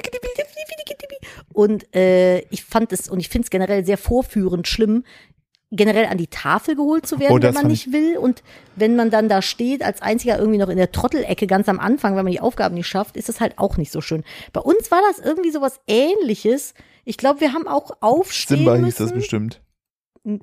und äh, ich fand es, und ich finde es generell sehr vorführend schlimm, generell an die Tafel geholt zu werden, Oh, wenn das man fand nicht will. Und wenn man dann da steht, als einziger irgendwie noch in der Trottelecke ganz am Anfang, wenn man die Aufgaben nicht schafft, ist das halt auch nicht so schön. Bei uns war das irgendwie sowas Ähnliches. Ich glaube, wir haben auch aufstehen Simba müssen. hieß das bestimmt. Nee.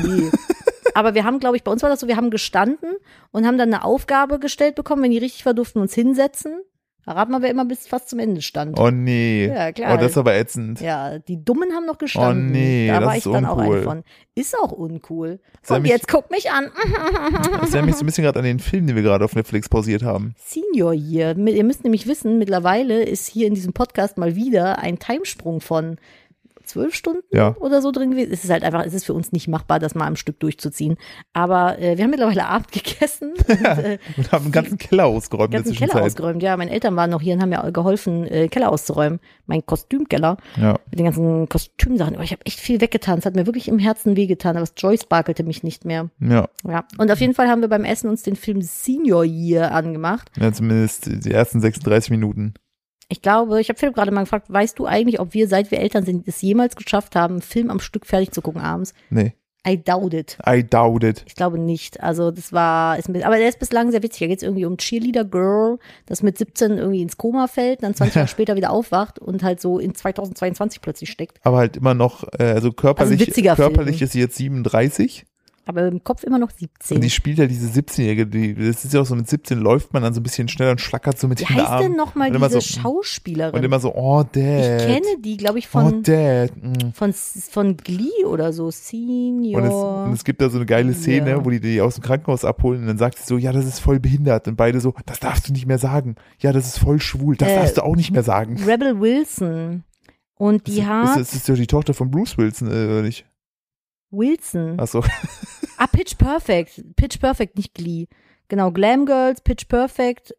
Aber wir haben, glaube ich, bei uns war das so, wir haben gestanden und haben dann eine Aufgabe gestellt bekommen. Wenn die richtig war, durften wir uns hinsetzen. Da raten wir, wer immer bis fast zum Ende stand. Oh nee. Ja, klar. Oh, das ist aber ätzend. Ja, die Dummen haben noch gestanden. Oh nee, da das war ist ich dann auch uncool. eine von. Ist auch uncool. Das Und mich- jetzt guck mich an. Das erinnert mich so ein bisschen gerade an den Film, den wir gerade auf Netflix pausiert haben. Senior Year. Ihr müsst nämlich wissen, mittlerweile ist hier in diesem Podcast mal wieder ein Timesprung von zwölf Stunden Ja. oder so drin gewesen. Es ist halt einfach, es ist für uns nicht machbar, das mal am Stück durchzuziehen. Aber äh, wir haben mittlerweile Abend gegessen und äh, Und haben einen ganzen Keller ausgeräumt in der ganzen Keller Zwischenzeit. ausgeräumt. Ja, meine Eltern waren noch hier und haben mir geholfen, äh, Keller auszuräumen. Mein Kostümkeller Ja. mit den ganzen Kostümsachen. Oh, ich habe echt viel weggetan. Es hat mir wirklich im Herzen wehgetan, aber das Joy sparkelte mich nicht mehr. Ja. Ja. Und auf jeden Fall haben wir beim Essen uns den Film Senior Year angemacht. Ja, zumindest die ersten sechsunddreißig Minuten. Ich glaube, ich habe Philipp gerade mal gefragt, weißt du eigentlich, ob wir, seit wir Eltern sind, es jemals geschafft haben, einen Film am Stück fertig zu gucken abends? Nee. I doubt it. I doubt it. Ich glaube nicht. Also das war, ist mit, aber der ist bislang sehr witzig. Da geht es irgendwie um Cheerleader Girl, das mit siebzehn irgendwie ins Koma fällt, dann zwanzig Jahre später wieder aufwacht und halt so in zweitausendzweiundzwanzig plötzlich steckt. Aber halt immer noch, äh, also körperlich, Also witziger körperlich Film. ist sie jetzt siebenunddreißig. Aber im Kopf immer noch Und siebzehn. die spielt ja diese siebzehnjährige, die, das ist ja auch so mit siebzehn läuft man dann so ein bisschen schneller und schlackert so mit Wie den heißt Armen. denn nochmal Und immer diese so, Schauspielerin? Und immer so, oh, Dad. Ich kenne die, glaube ich, Oh, von, Dad. mm. von, von Glee oder so. Senior. Und es, und es gibt da so eine geile Szene, Ja. wo die die aus dem Krankenhaus abholen und dann sagt sie so, ja, das ist voll behindert. Und beide so, das darfst du nicht mehr sagen. Ja, das ist voll schwul. Das Äh, darfst du auch nicht mehr sagen. Rebel Wilson. Und die ist, hat ist, ist, ist ja die Tochter von Bruce Wilson, äh, oder nicht? Wilson. Achso. Ah, Pitch Perfect. Pitch Perfect, nicht Glee. Genau, Glam Girls, Pitch Perfect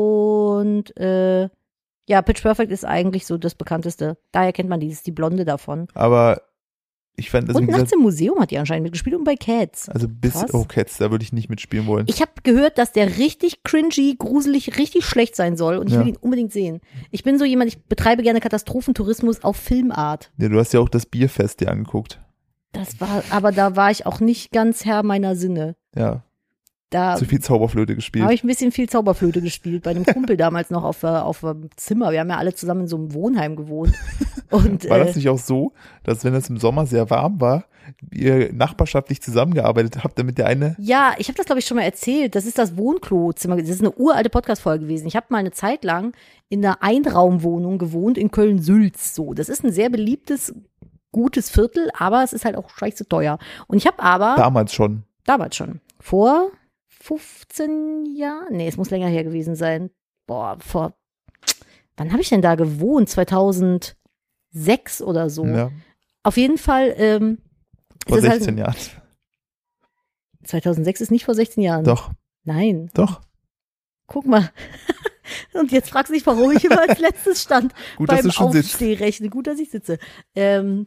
und äh, ja, Pitch Perfect ist eigentlich so das bekannteste. Daher kennt man dieses, die Blonde davon. Aber ich fand, also wie Und Nachts gesagt, im Museum hat die anscheinend mitgespielt und bei Cats. also bis, Krass. oh Cats, da würde ich nicht mitspielen wollen. Ich habe gehört, dass der richtig cringy, gruselig, richtig schlecht sein soll und ich Ja. will ihn unbedingt sehen. Ich bin so jemand, ich betreibe gerne Katastrophentourismus auf Filmart. Ja, du hast ja auch das Bierfest dir angeguckt. Das war, aber da war ich auch nicht ganz Herr meiner Sinne. Ja. Da Zu viel Zauberflöte gespielt. habe ich ein bisschen viel Zauberflöte gespielt, bei einem Kumpel damals noch auf, auf dem Zimmer. Wir haben ja alle zusammen in so einem Wohnheim gewohnt. Und, War äh, das nicht auch so, dass wenn es im Sommer sehr warm war, ihr nachbarschaftlich zusammengearbeitet habt, damit der eine... Ja, ich habe das, glaube ich, schon mal erzählt. Das ist das Wohnklozimmer. Das ist eine uralte Podcast-Folge gewesen. Ich habe mal eine Zeit lang in einer Einraumwohnung gewohnt in Köln-Sülz. So, das ist ein sehr beliebtes, gutes Viertel, aber es ist halt auch scheiße teuer. Und ich habe aber... Damals schon. Damals schon. Vor fünfzehn Jahren? Nee, es muss länger her gewesen sein. Boah, vor... Wann habe ich denn da gewohnt? zweitausendsechs oder so. Ja, Auf jeden Fall... Ähm, vor ist es sechzehn halt, Jahren. zweitausendsechs ist nicht vor sechzehn Jahren. Doch, Nein. doch. Guck mal. Und jetzt fragst du dich, warum ich immer als letztes stand Gut, dass beim du schon sitzt. Aufstehrechnen. Gut, dass ich sitze. Ähm,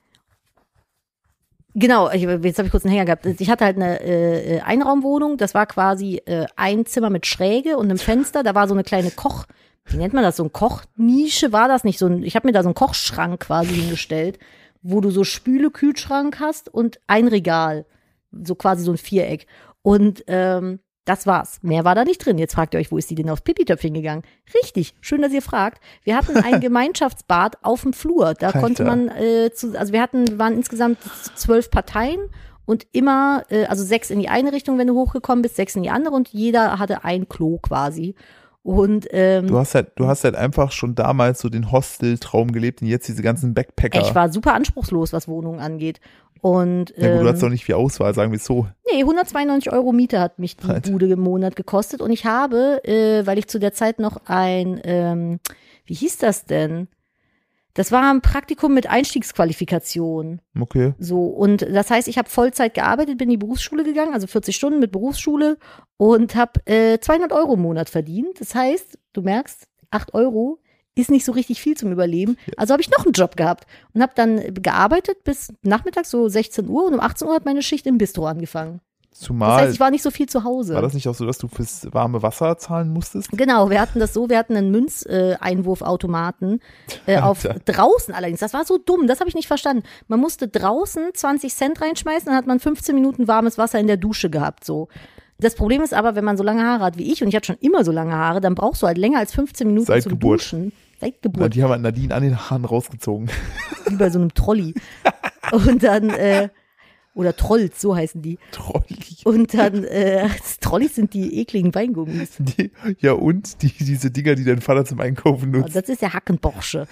genau, ich, jetzt habe ich kurz einen Hänger gehabt. Ich hatte halt eine äh, Einraumwohnung. Das war quasi äh, ein Zimmer mit Schräge und einem Fenster. Da war so eine kleine Koch, wie nennt man das, so ein Kochnische war das nicht. So ein, ich habe mir da so einen Kochschrank quasi hingestellt, wo du so Spüle, Kühlschrank hast und ein Regal. So quasi so ein Viereck. Und ähm, das war's. Mehr war da nicht drin. Jetzt fragt ihr euch, wo ist die denn aufs Pipi-Töpfchen gegangen? Richtig, schön, dass ihr fragt. Wir hatten ein Gemeinschaftsbad auf dem Flur. Da Alter. konnte man, äh, zu, also wir hatten, wir waren insgesamt zwölf Parteien und immer, äh, also sechs in die eine Richtung, wenn du hochgekommen bist, sechs in die andere und jeder hatte ein Klo quasi. Und ähm, Du hast halt, du hast halt einfach schon damals so den Hostel-Traum gelebt und jetzt diese ganzen Backpacker. ich war super anspruchslos, was Wohnungen angeht. Und Ja gut, du ähm, hast doch nicht viel Auswahl, sagen wir es so. Nee, hundertzweiundneunzig Euro Miete hat mich die Alter. Bude im Monat gekostet. Und ich habe, äh, weil ich zu der Zeit noch ein, ähm, wie hieß das denn? Das war ein Praktikum mit Einstiegsqualifikation. Okay. So, und das heißt, ich habe Vollzeit gearbeitet, bin in die Berufsschule gegangen, also vierzig Stunden mit Berufsschule und habe äh, zweihundert Euro im Monat verdient. Das heißt, du merkst, acht Euro ist nicht so richtig viel zum Überleben. Also habe ich noch einen Job gehabt und habe dann gearbeitet bis nachmittags so sechzehn Uhr und um achtzehn Uhr hat meine Schicht im Bistro angefangen. Zumal, Das heißt, ich war nicht so viel zu Hause. war das nicht auch so, dass du fürs warme Wasser zahlen musstest? Genau, wir hatten das so, wir hatten einen Münzeinwurfautomaten äh, auf Alter. draußen allerdings. Das war so dumm, das habe ich nicht verstanden. Man musste draußen zwanzig Cent reinschmeißen, dann hat man fünfzehn Minuten warmes Wasser in der Dusche gehabt. So. Das Problem ist aber, wenn man so lange Haare hat wie ich, und ich hatte schon immer so lange Haare, dann brauchst du halt länger als fünfzehn Minuten Seit zum Geburt. Duschen. Seit Ja, Geburt, die haben halt Nadine an den Haaren rausgezogen. wie bei so einem Trolley. Und dann, äh, oder Trolls, so heißen die. Trolli. Und dann, äh, Trolleys sind die ekligen Weingummis. Die, ja und die, diese Dinger, die dein Vater zum Einkaufen nutzt. Das ist der Hackenborsche.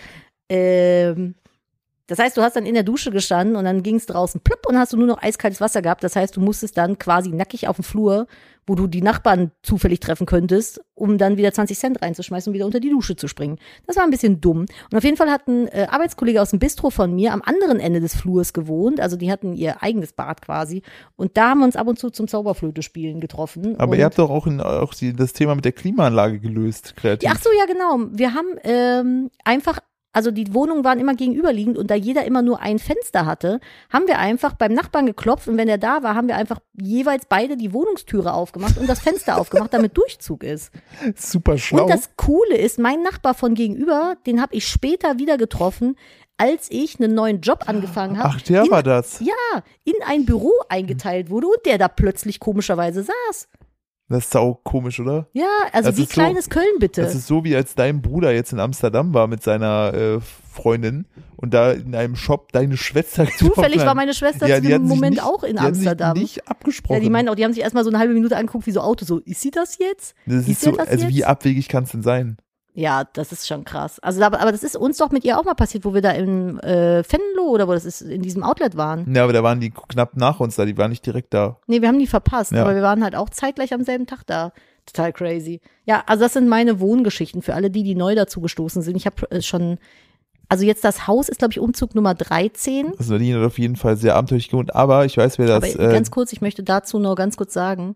Ähm, das heißt, du hast dann in der Dusche gestanden und dann ging es draußen plopp und hast du nur noch eiskaltes Wasser gehabt. Das heißt, du musstest dann quasi nackig auf dem Flur, wo du die Nachbarn zufällig treffen könntest, um dann wieder zwanzig Cent reinzuschmeißen und wieder unter die Dusche zu springen. Das war ein bisschen dumm. Und auf jeden Fall hat ein äh, Arbeitskollege aus dem Bistro von mir am anderen Ende des Flurs gewohnt. Also die hatten ihr eigenes Bad quasi. Und da haben wir uns ab und zu zum Zauberflöte-Spielen getroffen. Aber und ihr habt doch auch, in, auch die, das Thema mit der Klimaanlage gelöst, kreativ. Ja, ach so, ja, genau. Wir haben ähm, einfach, also die Wohnungen waren immer gegenüberliegend und da jeder immer nur ein Fenster hatte, haben wir einfach beim Nachbarn geklopft und wenn er da war, haben wir einfach jeweils beide die Wohnungstüre aufgemacht und das Fenster aufgemacht, damit Durchzug ist. Super schlau. Und das Coole ist, mein Nachbar von gegenüber, den habe ich später wieder getroffen, als ich einen neuen Job angefangen habe. Ach, der in, war das. Ja, in ein Büro eingeteilt wurde und der da plötzlich komischerweise saß. Das ist sau komisch, oder? Ja, also Das wie ist so- kleines Köln bitte. Das ist so, wie als dein Bruder jetzt in Amsterdam war mit seiner äh, Freundin und da in einem Shop deine Schwester getroffen Zufällig hat. war meine Schwester Ja, zu die dem hatten sich Moment nicht, auch in die hatten sich Amsterdam. nicht abgesprochen. Ja, die meinen auch, die haben sich erstmal so eine halbe Minute angeguckt, wie so Auto, so, ist sie das jetzt? das ist ist so, der das also wie jetzt? abwegig kann es denn sein? Ja, das ist schon krass. Also, aber, aber das ist uns doch mit ihr auch mal passiert, wo wir da im äh, Venlo oder wo das ist, in diesem Outlet waren. Ja, aber da waren die knapp nach uns da, die waren nicht direkt da. Nee, wir haben die verpasst, Ja. aber wir waren halt auch zeitgleich am selben Tag da. Total crazy. Ja, also das sind meine Wohngeschichten für alle die, die neu dazu gestoßen sind. Ich habe äh, schon, also jetzt das Haus ist, glaube ich, Umzug Nummer dreizehn. Also Nadine hat auf jeden Fall sehr abenteuerlich gewohnt, aber ich weiß, wer das... Aber äh, ganz kurz, ich möchte dazu nur ganz kurz sagen,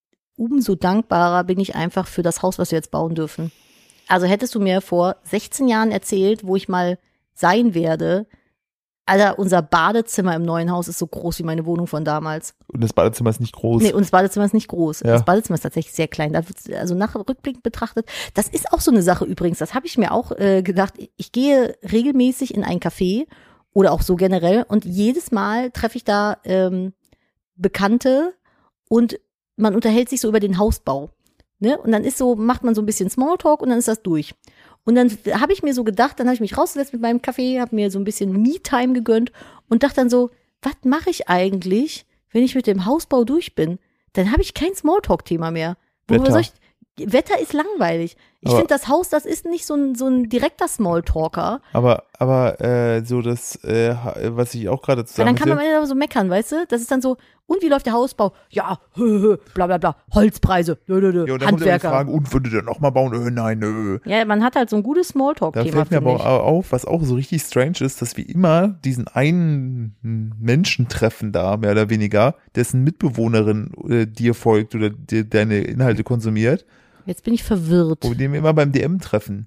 umso dankbarer bin ich einfach für das Haus, was wir jetzt bauen dürfen. Also hättest du mir vor sechzehn Jahren erzählt, wo ich mal sein werde, Alter, unser Badezimmer im neuen Haus ist so groß wie meine Wohnung von damals. und das Badezimmer ist nicht groß. Nee, und das Badezimmer ist nicht groß. Ja. Das Badezimmer ist tatsächlich sehr klein. Da wird's, also nach rückblickend betrachtet, das ist auch so eine Sache übrigens, das habe ich mir auch äh, gedacht, ich gehe regelmäßig in ein Café oder auch so generell und jedes Mal treffe ich da ähm, Bekannte und man unterhält sich so über den Hausbau. Ne? Und dann ist so, macht man so ein bisschen Smalltalk und dann ist das durch. Und dann habe ich mir so gedacht, dann habe ich mich rausgesetzt mit meinem Kaffee, habe mir so ein bisschen Me-Time gegönnt und dachte dann so, was mache ich eigentlich, wenn ich mit dem Hausbau durch bin? Dann habe ich kein Smalltalk-Thema mehr. Worüber soll ich, Wetter ist langweilig. Ich finde, das Haus, das ist nicht so ein, so ein direkter Smalltalker. Aber, aber äh, so das, äh, was ich auch gerade zusammen. Dann kann man am Ende so meckern, weißt du? Das ist dann so, und wie läuft der Hausbau? Ja, hö, hö, bla bla bla, Holzpreise, dö, dö, dö, ja, und dann Handwerker. Fragen, und würde der nochmal bauen? Äh, nein, nö. Ja, man hat halt so ein gutes Smalltalk-Thema. Da fällt mir aber auch auf, was auch so richtig strange ist, dass wir immer diesen einen Menschen treffen da, mehr oder weniger, dessen Mitbewohnerin äh, dir folgt oder dir deine Inhalte konsumiert. Jetzt bin ich verwirrt. Wo wir den immer beim D M treffen.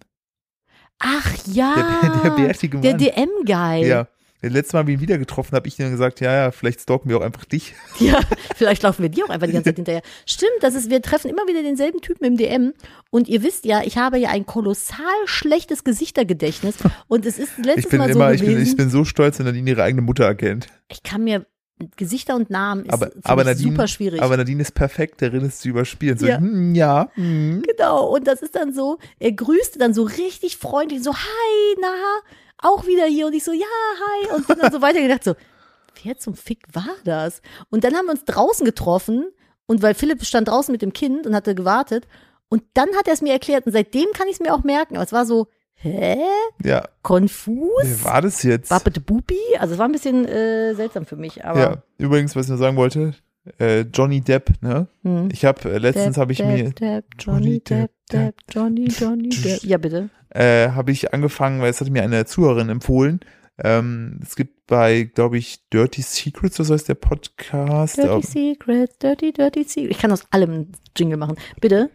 Ach ja, der, der bärtige Mann. Der D M-Guy. Ja, das letzte Mal, wie ich ihn wieder getroffen habe, ich dann gesagt, ja, ja, vielleicht stalken wir auch einfach dich. Ja, vielleicht laufen wir dir auch einfach die ganze Zeit hinterher. Stimmt, das ist, wir treffen immer wieder denselben Typen im D M und ihr wisst ja, ich habe ja ein kolossal schlechtes Gesichtergedächtnis und es ist letztes ich bin Mal immer, so ich gewesen. bin, ich bin so stolz, wenn Nadine ihre eigene Mutter erkennt. Ich kann mir Gesichter und Namen ist aber, für aber mich Nadine, super schwierig. Aber Nadine ist perfekt, darin ist zu überspielen. So, Ja. hm, ja. Hm. Genau, und das ist dann so, er grüßte dann so richtig freundlich, so, hi, na, auch wieder hier. Und ich so, ja, hi. Und bin dann so weitergedacht, so, wer zum Fick war das? Und dann haben wir uns draußen getroffen und weil Philipp stand draußen mit dem Kind und hatte gewartet und dann hat er es mir erklärt und seitdem kann ich es mir auch merken. Aber es war so, hä? Ja. Konfus? Wer war das jetzt? Wappete Bubi? Also es war ein bisschen äh, seltsam für mich, aber. Ja, übrigens, was ich noch sagen wollte, äh, Johnny Depp, ne? Hm. Ich habe, äh, letztens habe ich Depp, mir, Depp, Johnny Depp, Depp, Johnny, Johnny Depp. Ja, bitte. äh, habe ich angefangen, weil es hatte mir eine Zuhörerin empfohlen. Ähm, es gibt bei, glaube ich, Dirty Secrets, das heißt der Podcast. Dirty Auch, Secrets, Dirty, Dirty Secrets. Ich kann aus allem einen Jingle machen. Bitte?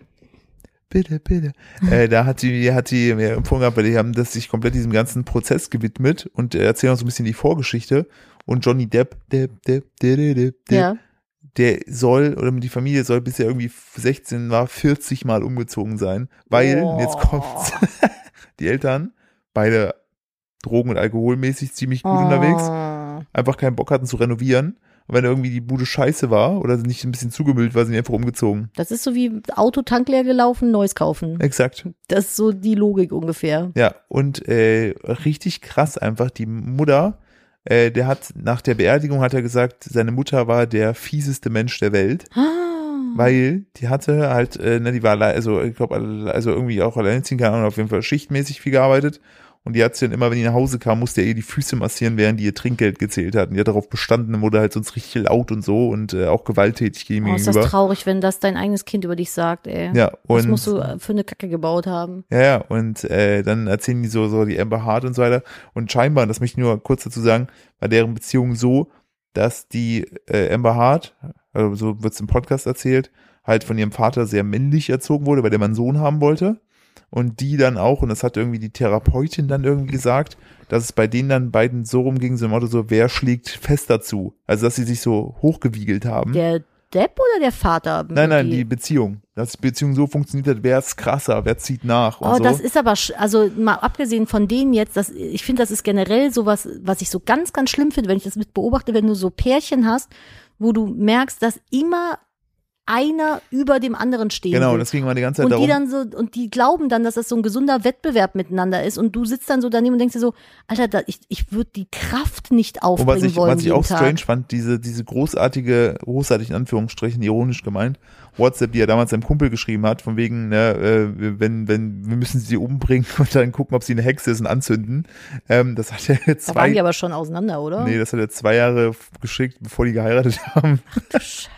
bitte, bitte. äh, da hat die, hat die mir empfohlen gehabt, weil die haben das sich komplett diesem ganzen Prozess gewidmet und äh, erzählen auch so ein bisschen die Vorgeschichte. Und Johnny Depp, Depp, Depp, Depp, Depp, Depp, Ja. der soll, oder die Familie soll, bis er irgendwie sechzehn war, vierzig Mal umgezogen sein, weil, Oh. jetzt kommt's, die Eltern, beide drogen- und alkoholmäßig ziemlich gut Oh. unterwegs, einfach keinen Bock hatten zu renovieren. Und wenn irgendwie die Bude scheiße war oder nicht ein bisschen zugemüllt war, sind die einfach umgezogen. Das ist so wie Auto Tank leer gelaufen, neues kaufen. Exakt. Das ist so die Logik ungefähr. Ja, und äh, richtig krass einfach, die Mutter, äh, der hat, nach der Beerdigung hat er gesagt, seine Mutter war der fieseste Mensch der Welt. Ah. Weil die hatte halt, äh, ne, die war, alle- also ich glaube, also irgendwie auch alleinerziehend, keine Ahnung, auf jeden Fall schichtmäßig viel gearbeitet. Und die hat sie dann immer, wenn die nach Hause kam, musste er ihr die Füße massieren, während die ihr Trinkgeld gezählt hat. Und die hat darauf bestanden, dann wurde halt sonst richtig laut und so und äh, auch gewalttätig gegen Oh, ihn ist das gegenüber. traurig, wenn das dein eigenes Kind über dich sagt, ey. Ja, Was und musst du äh, für eine Kacke gebaut haben? ja, ja, und äh, dann erzählen die so, so die Amber Heard und so weiter. Und scheinbar, das möchte ich nur kurz dazu sagen, war deren Beziehung so, dass die äh, Amber Heard, also so wird's im Podcast erzählt, halt von ihrem Vater sehr männlich erzogen wurde, weil der mal einen Sohn haben wollte. Und die dann auch, und das hat irgendwie die Therapeutin dann irgendwie gesagt, dass es bei denen dann beiden so rumging, so im Motto so, wer schlägt fest dazu? Also, dass sie sich so hochgewiegelt haben. Der Depp oder der Vater? Nein, nein, die Beziehung. Dass die Beziehung so funktioniert hat, wer ist krasser, wer zieht nach und Oh, so. das ist aber, sch- also mal abgesehen von denen jetzt, das, ich finde, das ist generell sowas, was ich so ganz, ganz schlimm finde, wenn ich das mit beobachte, wenn du so Pärchen hast, wo du merkst, dass immer einer über dem anderen stehen Genau, will. das ging mal die ganze Zeit Und darum. die dann so, und die glauben dann, dass das so ein gesunder Wettbewerb miteinander ist und du sitzt dann so daneben und denkst dir so, Alter, da, ich, ich würde die Kraft nicht Und aufbringen was ich, wollen was ich jeden auch Tag. strange fand, diese, diese großartige, großartig in Anführungsstrichen, ironisch gemeint, WhatsApp, die er damals seinem Kumpel geschrieben hat, von wegen, ne, äh, wenn, wenn, wir müssen sie umbringen und dann gucken, ob sie eine Hexe ist und anzünden. Ähm, das hat er jetzt Da waren die zwei, aber schon auseinander, oder? nee, das hat er zwei Jahre geschickt, bevor die geheiratet haben. Du Scheiße.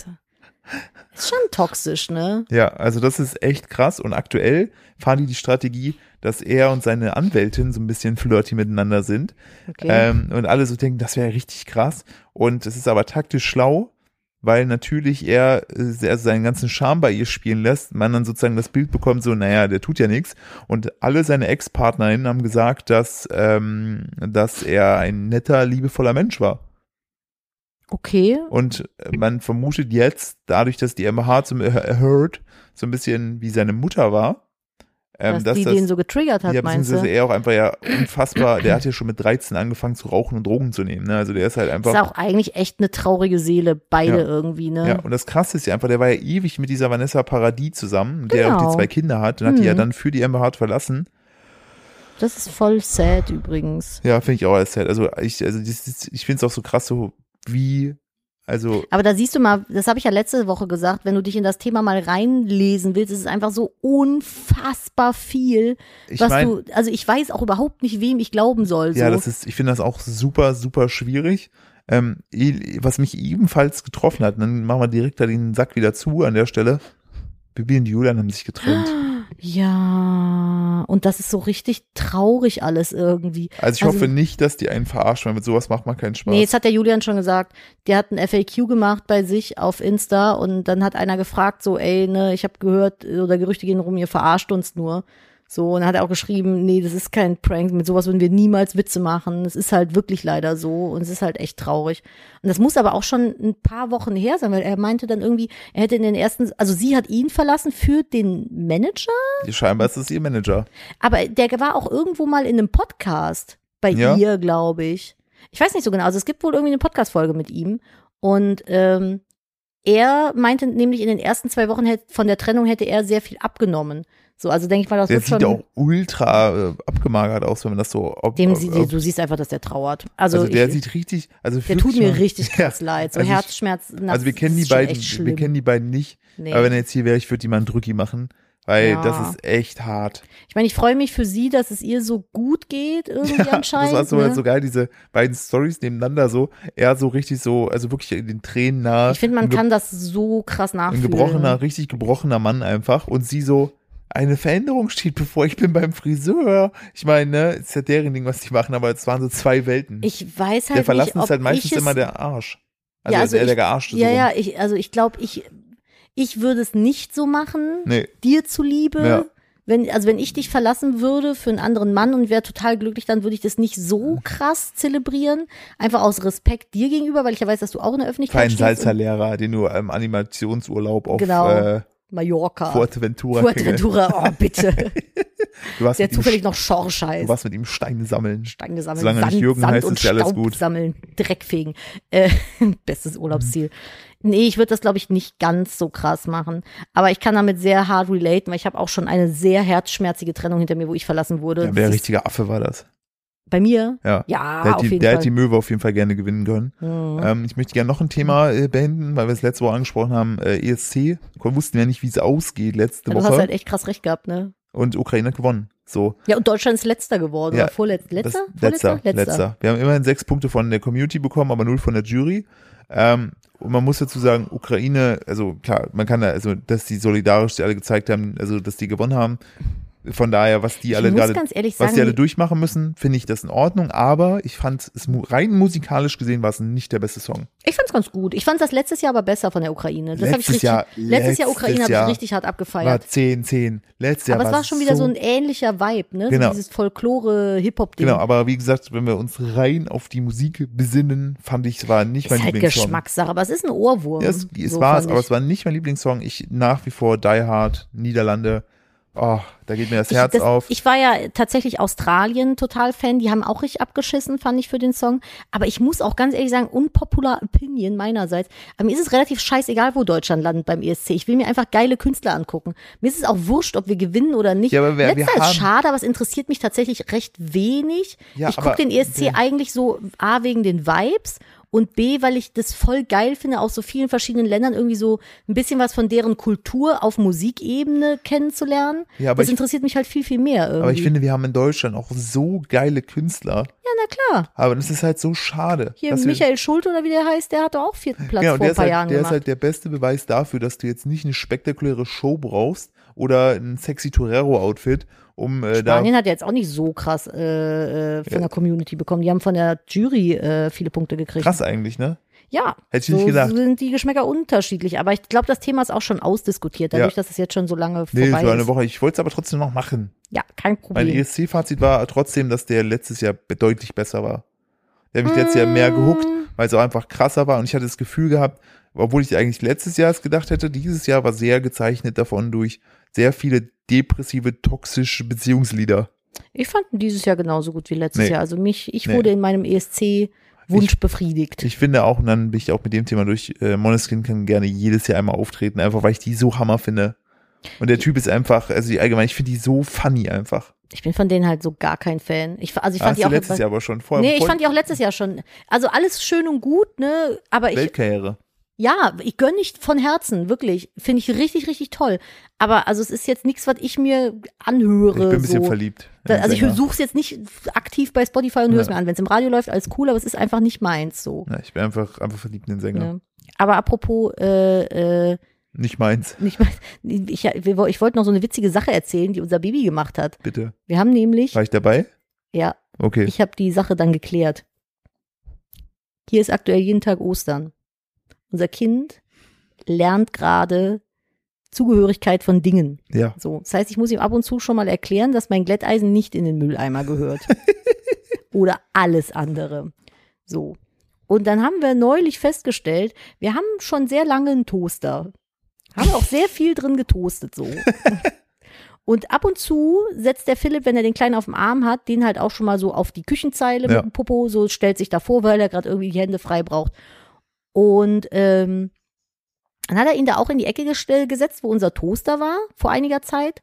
Ist schon toxisch, ne? Ja, also das ist echt krass und aktuell fahren die die Strategie, dass er und seine Anwältin so ein bisschen flirty miteinander sind. Okay. Ähm, und alle so denken, das wäre richtig krass. Und es ist aber taktisch schlau, weil natürlich er äh, also seinen ganzen Charme bei ihr spielen lässt, man dann sozusagen das Bild bekommt, so, naja, der tut ja nichts. Und alle seine Ex-Partnerinnen haben gesagt, dass, ähm, dass er ein netter, liebevoller Mensch war. Okay. Und man vermutet jetzt, dadurch, dass die Amber Heard so, äh, Heard so ein bisschen wie seine Mutter war, Ähm, dass, dass die das, den so getriggert hat, ja, meinst beziehungsweise du? er auch einfach ja unfassbar, der hat ja schon mit dreizehn angefangen zu rauchen und Drogen zu nehmen, ne? Also der ist halt einfach. Ist auch eigentlich echt eine traurige Seele, beide Ja. irgendwie, ne? Ja, und das Krasse ist ja einfach, der war ja ewig mit dieser Vanessa Paradis zusammen, mit der Genau. auch die zwei Kinder hat, und hat die ja Mhm. dann für die Amber Heard verlassen. Das ist voll sad übrigens. Ja, finde ich auch als sad. Also ich, also das ist, ich finde es auch so krass, so wie, also Aber da siehst du mal, das habe ich ja letzte Woche gesagt, wenn du dich in das Thema mal reinlesen willst, ist es einfach so unfassbar viel, ich was meine, du, also ich weiß auch überhaupt nicht, wem ich glauben soll. So. ja, das ist, ich finde das auch super, super schwierig. Ähm, was mich ebenfalls getroffen hat, und dann machen wir direkt da den Sack wieder zu an der Stelle. Bibi und Julian haben sich getrennt. Ja, und das ist so richtig traurig alles irgendwie. Also ich Also- hoffe nicht, dass die einen verarschen, weil mit sowas macht man keinen Spaß. Nee, jetzt hat der Julian schon gesagt, der hat ein F A Q gemacht bei sich auf Insta und dann hat einer gefragt so, ey, ne, ich habe gehört, oder Gerüchte gehen rum, ihr verarscht uns nur. So, und dann hat er auch geschrieben, nee, das ist kein Prank, mit sowas würden wir niemals Witze machen. Es ist halt wirklich leider so und es ist halt echt traurig. Und das muss aber auch schon ein paar Wochen her sein, weil er meinte dann irgendwie, er hätte in den ersten, also sie hat ihn verlassen für den Manager, Scheinbar ist es ihr Manager. aber der war auch irgendwo mal in einem Podcast bei Ja. ihr, glaube ich. Ich weiß nicht so genau, also es gibt wohl irgendwie eine Podcast-Folge mit ihm und ähm, er meinte nämlich, in den ersten zwei Wochen hätte, von der Trennung hätte er sehr viel abgenommen. So, also denke ich mal, das Der wird sieht schon. auch ultra äh, abgemagert aus, wenn man das so. Ob, Dem ob, sie, ob, du siehst einfach, dass der trauert. Also, also der ich, sieht richtig, also der tut mir schon- richtig Ja, krass leid. So also ich- Herzschmerz. nachts Also wir kennen die ist schon beiden, echt wir schlimm. kennen die beiden nicht. Nee. Aber wenn er jetzt hier wäre, ich würde die mal einen Drücki machen, weil Ja. das ist echt hart. Ich meine, ich freue mich für sie, dass es ihr so gut geht irgendwie Ja, das anscheinend. war so, ne? so geil, diese beiden Storys nebeneinander so. Er so richtig so, also wirklich in den Tränen nah. Ich finde, man ein ge- kann das so krass Ein nachfühlen. gebrochener, richtig gebrochener Mann einfach. Und sie so, eine Veränderung steht bevor, ich bin beim Friseur. Ich meine, ne, ist ja deren Ding, was die machen, aber es waren so zwei Welten. Ich weiß halt der Verlassen nicht, ob ist halt meistens ich es, immer der Arsch. Also, Ja, also der, ich- der gearschte Ja, so. ja, ich, also ich glaube, ich, ich würde es nicht so machen, Nee. dir zuliebe. Ja. Wenn, also wenn ich dich verlassen würde für einen anderen Mann und wäre total glücklich, dann würde ich das nicht so krass zelebrieren. Einfach aus Respekt dir gegenüber, weil ich ja weiß, dass du auch in der Öffentlichkeit Kein stehst. Salzerlehrer, den du im Animationsurlaub auf Genau. äh, und Mallorca. Fuerteventura Fuerteventura, oh bitte. Du warst Der mit ihm zufällig noch Schorsch Du heißt. warst mit ihm Steine sammeln. Steine sammeln, Solange Sand, nicht Jürgen Sand heißt, und ist ja alles Staub gut. sammeln, Dreck fegen. Äh, bestes Urlaubsziel. Nee, ich würde das, glaube ich, nicht ganz so krass machen. Aber ich kann damit sehr hart relaten, weil ich habe auch schon eine sehr herzschmerzige Trennung hinter mir, wo ich verlassen wurde. Ja, Das wer ist richtiger Affe war das. bei mir? Ja. Ja, Der, hat auf die, jeden der Fall. hat die Möwe auf jeden Fall gerne gewinnen können. Mhm. Ähm, ich möchte gerne noch ein Thema äh, beenden, weil wir es letzte Woche angesprochen haben. Äh, E S C. Wir wussten ja nicht, wie es ausgeht letzte Ja, du Woche. hast halt echt krass recht gehabt, ne? Und Ukraine hat gewonnen. So. Ja, und Deutschland ist letzter geworden. Ja, oder vorletz letzter? Das, Vorletzter? letzter, letzter. Wir haben immerhin sechs Punkte von der Community bekommen, aber null von der Jury. Ähm, und man muss dazu sagen, Ukraine, also klar, man kann da, also, dass die solidarisch die alle gezeigt haben, also, dass die gewonnen haben. Von daher, was die Ich alle muss gerade, ganz ehrlich was sagen, die alle durchmachen müssen, finde ich das in Ordnung. Aber ich fand es mu- rein musikalisch gesehen war es nicht der beste Song. ich fand's ganz gut. Ich fand das letztes Jahr aber besser von der Ukraine. Das hab ich Letztes richtig, Jahr- letztes Jahr letztes Ukraine habe ich Jahr richtig hart War abgefeiert. zehn, zehn. Letztes Jahr Aber es war schon wieder so ein ähnlicher Vibe, ne? Genau. So dieses Folklore-Hip-Hop-Ding. Genau, aber wie gesagt, wenn wir uns rein auf die Musik besinnen, fand ich, es war nicht mein Ist halt Lieblingssong. Geschmackssache, aber es ist ein Ohrwurm. Ja, es, es so war es, fand aber ich. es war nicht mein Lieblingssong. Ich nach wie vor Die Hard, Niederlande. Oh, da geht mir das Ich, Herz das, auf. ich war ja tatsächlich Australien total Fan. Die haben auch richtig abgeschissen, fand ich, für den Song. Aber ich muss auch ganz ehrlich sagen, unpopular Opinion meinerseits. Aber mir ist es relativ scheißegal, wo Deutschland landet beim E S C. Ich will mir einfach geile Künstler angucken. Mir ist es auch wurscht, ob wir gewinnen oder nicht. Ja, aber wir- wir Letzter ist haben- schade, aber es interessiert mich tatsächlich recht wenig. Ja, ich aber- gucke den E S C eigentlich so, A, wegen den Vibes. Und B, weil ich das voll geil finde, aus so vielen verschiedenen Ländern irgendwie so ein bisschen was von deren Kultur auf Musikebene kennenzulernen. Ja, aber das ich- interessiert mich halt viel, viel mehr irgendwie. Aber ich finde, wir haben in Deutschland auch so geile Künstler. ja, na klar. Aber das ist halt so schade. Hier dass wir- Michael Schulte oder wie der heißt, der hat doch auch vierten Platz Genau, vor der ein ist, paar halt, Jahren der ist gemacht. halt der beste Beweis dafür, dass du jetzt nicht eine spektakuläre Show brauchst oder ein sexy Torero-Outfit, um äh, da. Spanien hat ja jetzt auch nicht so krass äh, äh, von der Community bekommen. Die haben von der Jury äh, viele Punkte gekriegt. Krass eigentlich, ne? Ja, Hätte ich so nicht gedacht. sind die Geschmäcker unterschiedlich. Aber ich glaube, das Thema ist auch schon ausdiskutiert, dadurch, Ja. dass es jetzt schon so lange Nee, vorbei so eine ist. Woche. Ich wollte es aber trotzdem noch machen. Ja, kein Mein Problem. E S C-Fazit war trotzdem, dass der letztes Jahr deutlich besser war. Der hat mich letztes Jahr mehr gehuckt, weil es auch einfach krasser war. Und ich hatte das Gefühl gehabt, obwohl ich eigentlich letztes Jahr es gedacht hätte, dieses Jahr war sehr gezeichnet davon durch sehr viele depressive, toxische Beziehungslieder. Ich fand dieses Jahr genauso gut wie letztes Nee. Jahr. Also mich, ich Nee. wurde in meinem E S C-Wunsch Ich- befriedigt. Ich finde auch, und dann bin ich auch mit dem Thema durch, äh, Måneskin kann gerne jedes Jahr einmal auftreten, einfach weil ich die so Hammer finde. Und der Typ ist einfach, also die allgemein, ich finde die so funny einfach. Ich bin von denen halt so gar kein Fan. Ich, also ich fand Hast die du auch letztes Jahr aber schon vorher. Nee, ich fand die auch letztes Jahr schon. Also alles schön und gut, ne? Aber ich, Weltkarriere. ja, ich gönne nicht von Herzen, wirklich. Finde ich richtig, richtig toll. Aber also es ist jetzt nichts, was ich mir anhöre. Ich bin ein bisschen so. verliebt. in Da, den also ich Sänger. suche es jetzt nicht aktiv bei Spotify und höre es Ja. mir an. Wenn es im Radio läuft, alles cool, aber es ist einfach nicht meins so. Ja, ich bin einfach, einfach verliebt in den Sänger. Ne? Aber apropos, äh, äh, Nicht meins, nicht mal, ich, wir- ich wollte noch so eine witzige Sache erzählen, die unser Baby gemacht hat. bitte. Wir haben nämlich, War ich dabei? ja, Okay. ich habe die Sache dann geklärt. Hier ist aktuell jeden Tag Ostern. Unser Kind lernt gerade Zugehörigkeit von Dingen. Ja. So, das heißt, ich muss ihm ab und zu schon mal erklären, dass mein Glätteisen nicht in den Mülleimer gehört. Oder alles andere. So. Und dann haben wir neulich festgestellt, wir haben schon sehr lange einen Toaster. Haben auch sehr viel drin getoastet, so. Und ab und zu setzt der Philipp, wenn er den Kleinen auf dem Arm hat, den halt auch schon mal so auf die Küchenzeile Ja. mit dem Popo, so stellt sich davor, weil er gerade irgendwie die Hände frei braucht. Und ähm, dann hat er ihn da auch in die Ecke gestell, gesetzt, wo unser Toaster war, vor einiger Zeit.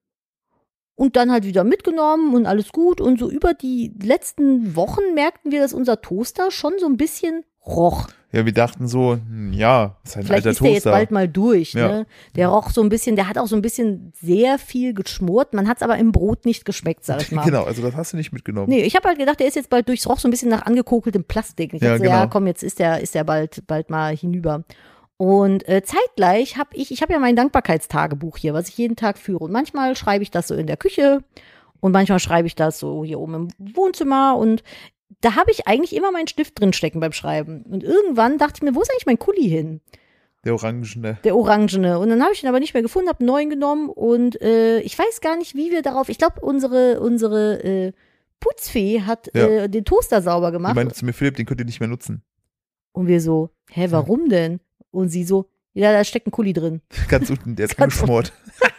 Und dann halt wieder mitgenommen und alles gut. Und so über die letzten Wochen merkten wir, dass unser Toaster schon so ein bisschen roch. Ja, wir dachten so, hm, ja, ist ein Vielleicht alter ist der jetzt Toaster. bald mal durch. Ja. Ne? Der roch so ein bisschen, der hat auch so ein bisschen sehr viel geschmort. Man hat es aber im Brot nicht geschmeckt, sag ich mal. Genau, also das hast du nicht mitgenommen. Nee, ich habe halt gedacht, der ist jetzt bald durch. Es roch so ein bisschen nach angekokeltem Plastik. Ich Ja, dachte, so, ja, genau. komm, jetzt ist der, ist der bald, bald mal hinüber. Und äh, zeitgleich habe ich, ich habe ja mein Dankbarkeitstagebuch hier, was ich jeden Tag führe. Und manchmal schreibe ich das so in der Küche und manchmal schreibe ich das so hier oben im Wohnzimmer. Und da habe ich eigentlich immer meinen Stift drin stecken beim Schreiben. Und irgendwann dachte ich mir, wo ist eigentlich mein Kuli hin? Der Orangene. Der Orangene. Und dann habe ich ihn aber nicht mehr gefunden, habe einen neuen genommen. Und äh, ich weiß gar nicht, wie wir darauf, ich glaube, unsere, unsere äh, Putzfee hat Ja. äh, den Toaster sauber Die gemacht. meinte zu mir, Philipp, den könnt ihr nicht mehr nutzen. Und wir so, hä, warum denn? Und sie so, ja, da steckt ein Kuli drin. Ganz unten, der ist Ganz angeschmort.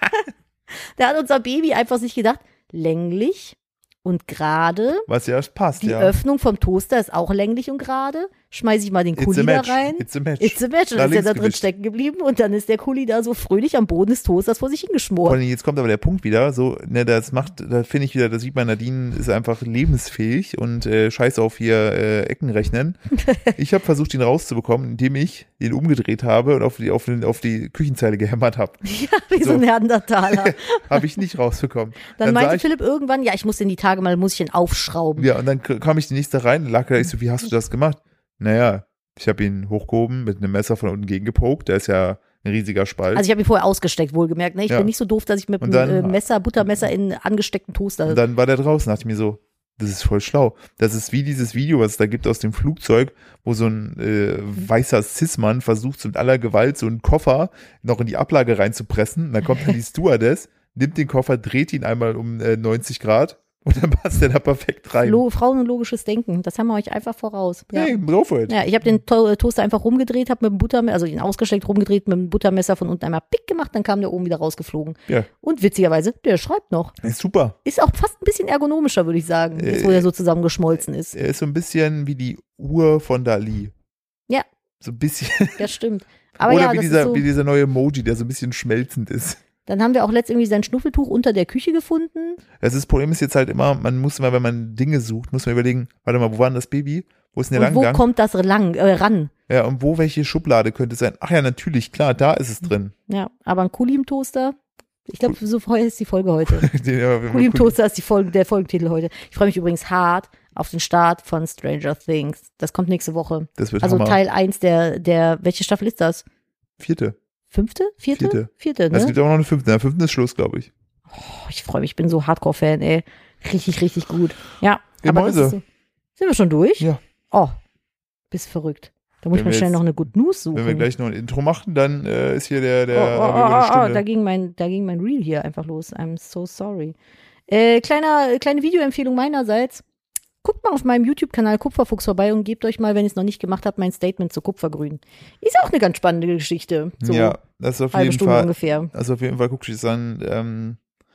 Da hat unser Baby einfach sich gedacht, länglich und gerade. Was ja passt, Die ja. Öffnung vom Toaster ist auch länglich und gerade. Schmeiße ich mal den It's a Kuli da match. rein. It's a match. It's a match. Und Nach dann ist er links da drin gewischt. stecken geblieben und dann ist der Kuli da so fröhlich am Boden des Toasters vor sich Vor hingeschmort. allem, jetzt kommt aber der Punkt wieder, so, ne, das macht, da finde ich wieder, da sieht man, Nadine ist einfach lebensfähig und äh, scheiß auf hier äh, Ecken rechnen. Ich habe versucht, ihn rauszubekommen, indem ich ihn umgedreht habe und auf die, auf den, auf die Küchenzeile gehämmert habe. Ja, wie so, So. ein Neandertaler. Habe ich nicht rausbekommen. Dann, sah meinte ich, Philipp irgendwann, ja, ich muss in die Tage mal, muss ich ihn aufschrauben. ja, und dann k- kam ich die nächste rein, lag da, ich so, wie hast du das gemacht? Naja, ich habe ihn hochgehoben, mit einem Messer von unten gegengepokt, da ist ja ein riesiger Spalt. Also ich habe ihn vorher ausgesteckt, wohlgemerkt. Ne? Ich Ja. bin nicht so doof, dass ich mit Und einem dann- äh, Messer, Buttermesser in einen angesteckten Toaster. Und dann war der draußen, dachte ich mir so, das ist voll schlau. Das ist wie dieses Video, was es da gibt aus dem Flugzeug, wo so ein äh, weißer Cis-Mann versucht, so mit aller Gewalt so einen Koffer noch in die Ablage reinzupressen. Und dann kommt dann die Stewardess, nimmt den Koffer, dreht ihn einmal um äh, neunzig Grad und dann passt der da perfekt rein. Lo Frauen und logisches Denken, das haben wir euch einfach voraus. Ja. Hey, go for it. Ja, ich habe den to Toaster einfach rumgedreht, habe mit dem Buttermesser, also ihn ausgesteckt, rumgedreht, mit dem Buttermesser von unten einmal pick gemacht, dann kam der oben wieder rausgeflogen. Ja, Und witzigerweise, der schreibt noch. ist super. Ist auch fast ein bisschen ergonomischer, würde ich sagen, jetzt wo Äh, er so zusammengeschmolzen ist. Er ist so ein bisschen wie die Uhr von Dali. Ja. So ein bisschen. Das stimmt. Aber Oder ja, wie, das dieser, ist so, wie dieser neue Emoji, der so ein bisschen schmelzend ist. dann haben wir auch letztendlich sein Schnuffeltuch unter der Küche gefunden. Das, ist, das Problem ist jetzt halt immer, man muss immer, wenn man Dinge sucht, muss man überlegen, warte mal, wo war denn das Baby? Wo ist denn der Und wo lang kommt das lang, äh, ran? Ja, und wo welche Schublade könnte es sein? Ach ja, natürlich, klar, da ist es drin. Ja, aber ein Kuli im Toaster, ich glaube, so vorher ist die Folge heute. Den, ja, wenn man Kuli im Kuli- Toaster ist die Folge, der Folgentitel heute. Ich freue mich übrigens hart auf den Start von Stranger Things. Das kommt nächste Woche. Das wird Also Hammer. Teil eins der, der, welche Staffel ist das? Vierte. Fünfte? Vierte? Vierte. Vierte, Es ne? gibt auch noch eine fünfte. Der fünfte ist Schluss, glaube ich. Oh, ich freue mich, ich bin so Hardcore-Fan, ey. Richtig, richtig gut. Ja, Ja, aber das Mäuse. ist so. Sind wir schon durch? Ja. Oh, bist verrückt. Da muss Wenn ich mal wir schnell jetzt- noch eine Good News suchen. Wenn wir gleich noch ein Intro machen, dann äh, ist hier der, der oh, oh, haben wir oh, über eine oh, oh, Stunde. da ging mein, da ging mein Reel hier einfach los. I'm so sorry. Äh, kleiner, kleine Videoempfehlung meinerseits. Guckt mal auf meinem YouTube-Kanal Kupferfuchs vorbei und gebt euch mal, wenn ihr es noch nicht gemacht habt, mein Statement zu Kupfergrün. Ist auch eine ganz spannende Geschichte. So ja, das ist auf halbe jeden Stunde Fall. ungefähr. Also auf jeden Fall guck ich es an. Ähm,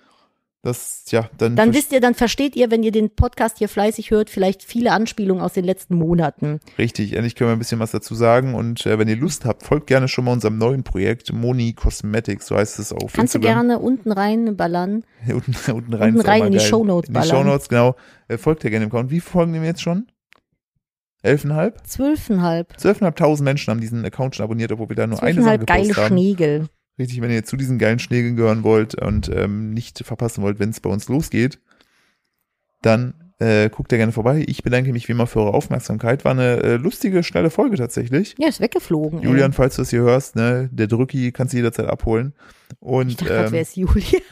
Das, ja, dann. Dann wisst ihr, dann versteht ihr, wenn ihr den Podcast hier fleißig hört, vielleicht viele Anspielungen aus den letzten Monaten. Richtig, endlich können wir ein bisschen was dazu sagen. Und äh, wenn ihr Lust habt, folgt gerne schon mal unserem neuen Projekt, Moni Cosmetics, so heißt es auf Kannst Instagram. du gerne unten rein ballern. unten, unten rein, unten rein in die geil. Shownotes ballern. In die ballern. Shownotes, genau. Äh, folgt ja gerne im Account. Wie folgen wir jetzt schon? Elfeinhalb? Zwölfeinhalb. Zwölfeinhalbtausend Menschen haben diesen Account schon abonniert, obwohl wir da nur eine Sache Zwölfeinhalb geile gepostet haben. Schnägel. Richtig, wenn ihr zu diesen geilen Schneegeln gehören wollt und ähm, nicht verpassen wollt, wenn es bei uns losgeht, dann äh, guckt da gerne vorbei. Ich bedanke mich wie immer für eure Aufmerksamkeit. War eine äh, lustige, schnelle Folge tatsächlich. Ja, ist weggeflogen. Julian, ey. falls du das hier hörst, ne, der Drücki kannst du jederzeit abholen. Und Ich dachte grad, ähm, wer ist Julian?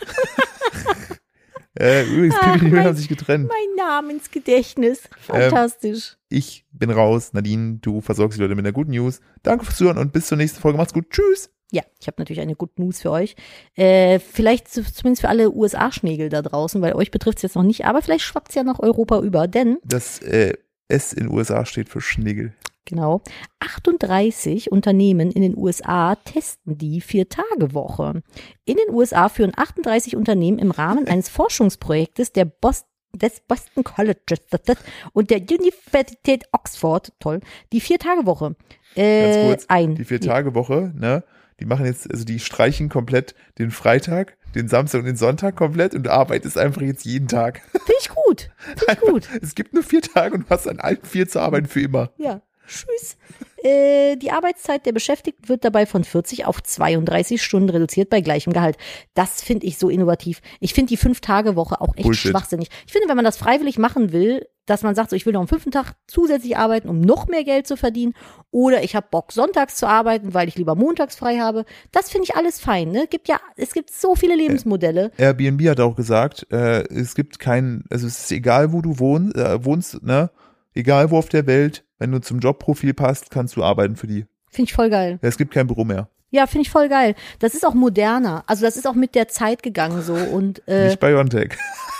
äh, übrigens, Ach, Pipi und Julian mein- haben sich getrennt. Mein Name ins Gedächtnis. Fantastisch. Ich bin raus. Nadine, du versorgst die Leute mit einer guten News. Danke fürs Zuhören und bis zur nächsten Folge. Macht's gut. Tschüss. Ja, ich habe natürlich eine Good News für euch. Äh, vielleicht zu, zumindest für alle U S A-Schnägel da draußen, weil euch betrifft es jetzt noch nicht, aber vielleicht schwappt es ja nach Europa über, denn, Das äh, S in U S A steht für Schnigel. genau, achtunddreißig Unternehmen in den U S A testen die Vier-Tage-Woche. In den U S A führen achtunddreißig Unternehmen im Rahmen eines Forschungsprojektes der Boston des Boston Colleges und der Universität Oxford, toll, die Vier-Tage-Woche äh, Ganz kurz, ein. die Vier-Tage-Woche, ne? Die machen jetzt, also die streichen komplett den Freitag, den Samstag und den Sonntag komplett und Arbeit ist einfach jetzt jeden Tag. Finde ich gut, finde ich gut. Es gibt nur vier Tage und du hast an allen vier zu arbeiten für immer. Ja, tschüss. Äh, die Arbeitszeit der Beschäftigten wird dabei von vierzig auf zweiunddreißig Stunden reduziert bei gleichem Gehalt. Das finde ich so innovativ. Ich finde die Fünf-Tage-Woche auch echt Bullshit. schwachsinnig. Ich finde, wenn man das freiwillig machen will, dass man sagt, so, ich will noch einen fünften Tag zusätzlich arbeiten, um noch mehr Geld zu verdienen, oder ich habe Bock, sonntags zu arbeiten, weil ich lieber montags frei habe, das finde ich alles fein. Ne? Gibt ja, es gibt so viele Lebensmodelle. Airbnb hat auch gesagt, äh, es gibt keinen, also es ist egal, wo du wohnst, äh, wohnst, ne? Egal wo auf der Welt, wenn du zum Jobprofil passt, kannst du arbeiten für die. Finde ich voll geil. Ja, es gibt kein Büro mehr. Ja, finde ich voll geil. Das ist auch moderner. Also das ist auch mit der Zeit gegangen so und äh, Nicht BioNTech.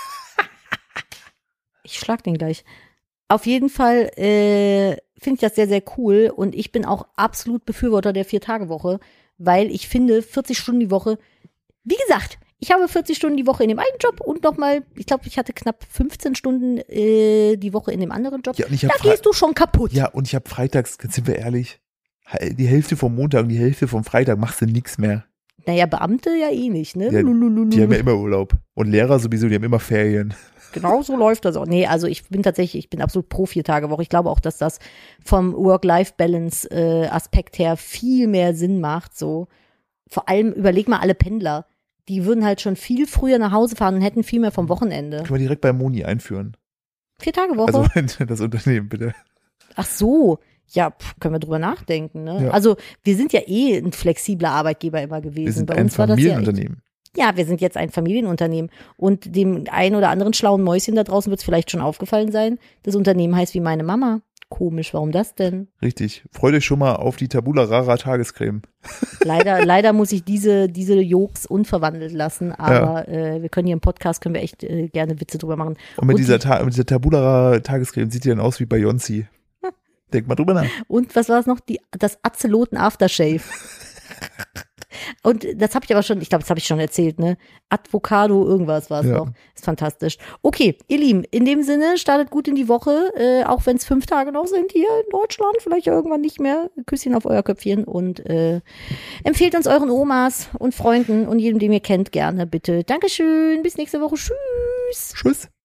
ich schlag den gleich. Auf jeden Fall äh, finde ich das sehr, sehr cool und ich bin auch absolut Befürworter der Vier-Tage-Woche, weil ich finde, vierzig Stunden die Woche, wie gesagt, ich habe vierzig Stunden die Woche in dem einen Job und nochmal, ich glaube, ich hatte knapp fünfzehn Stunden äh, die Woche in dem anderen Job. Ja, und ich Da hab Fre- gehst du schon kaputt. Ja, und ich habe freitags, sind wir ehrlich, die Hälfte vom Montag und die Hälfte vom Freitag machst du nix mehr. Naja, Beamte ja eh nicht, ne? Ja, Lulululu. Die haben ja immer Urlaub. Und Lehrer sowieso, die haben immer Ferien. Genau so läuft das auch. Nee, also ich bin tatsächlich, ich bin absolut pro Vier-Tage-Woche. Ich glaube auch, dass das vom Work-Life-Balance-Aspekt her viel mehr Sinn macht. So, vor allem überleg mal alle Pendler. Die würden halt schon viel früher nach Hause fahren und hätten viel mehr vom Wochenende. Können wir direkt bei Moni einführen. Vier-Tage-Woche? Also das Unternehmen, bitte. Ach so. Ja, pff, können wir drüber nachdenken, ne? Ja. Also, wir sind ja eh ein flexibler Arbeitgeber immer gewesen. Wir sind Bei ein uns war das ja echt- Familienunternehmen. Ja, wir sind jetzt ein Familienunternehmen und dem einen oder anderen schlauen Mäuschen da draußen wird es vielleicht schon aufgefallen sein. Das Unternehmen heißt wie meine Mama. Komisch, warum das denn? Richtig. Freut euch schon mal auf die Tabula Rara Tagescreme. Leider, leider muss ich diese, diese Jokes unverwandelt lassen, aber äh, wir können hier im Podcast, können wir echt äh, gerne Witze drüber machen. Und mit Und dieser, die- Ta mit dieser Tabula Rara Tagescreme sieht die dann aus wie Beyoncé. Denk mal drüber nach. Und was war es noch? Die, das Azeloten Aftershave. Und das habe ich aber schon, ich glaube, das habe ich schon erzählt, ne? Advocado, irgendwas war es Ja. noch. Ist fantastisch. Okay, ihr Lieben, in dem Sinne, startet gut in die Woche, äh, auch wenn es fünf Tage noch sind hier in Deutschland, vielleicht irgendwann nicht mehr. Küsschen auf euer Köpfchen und äh, empfehlt uns euren Omas und Freunden und jedem, den ihr kennt, gerne bitte. Dankeschön, bis nächste Woche. Tschüss. Tschüss.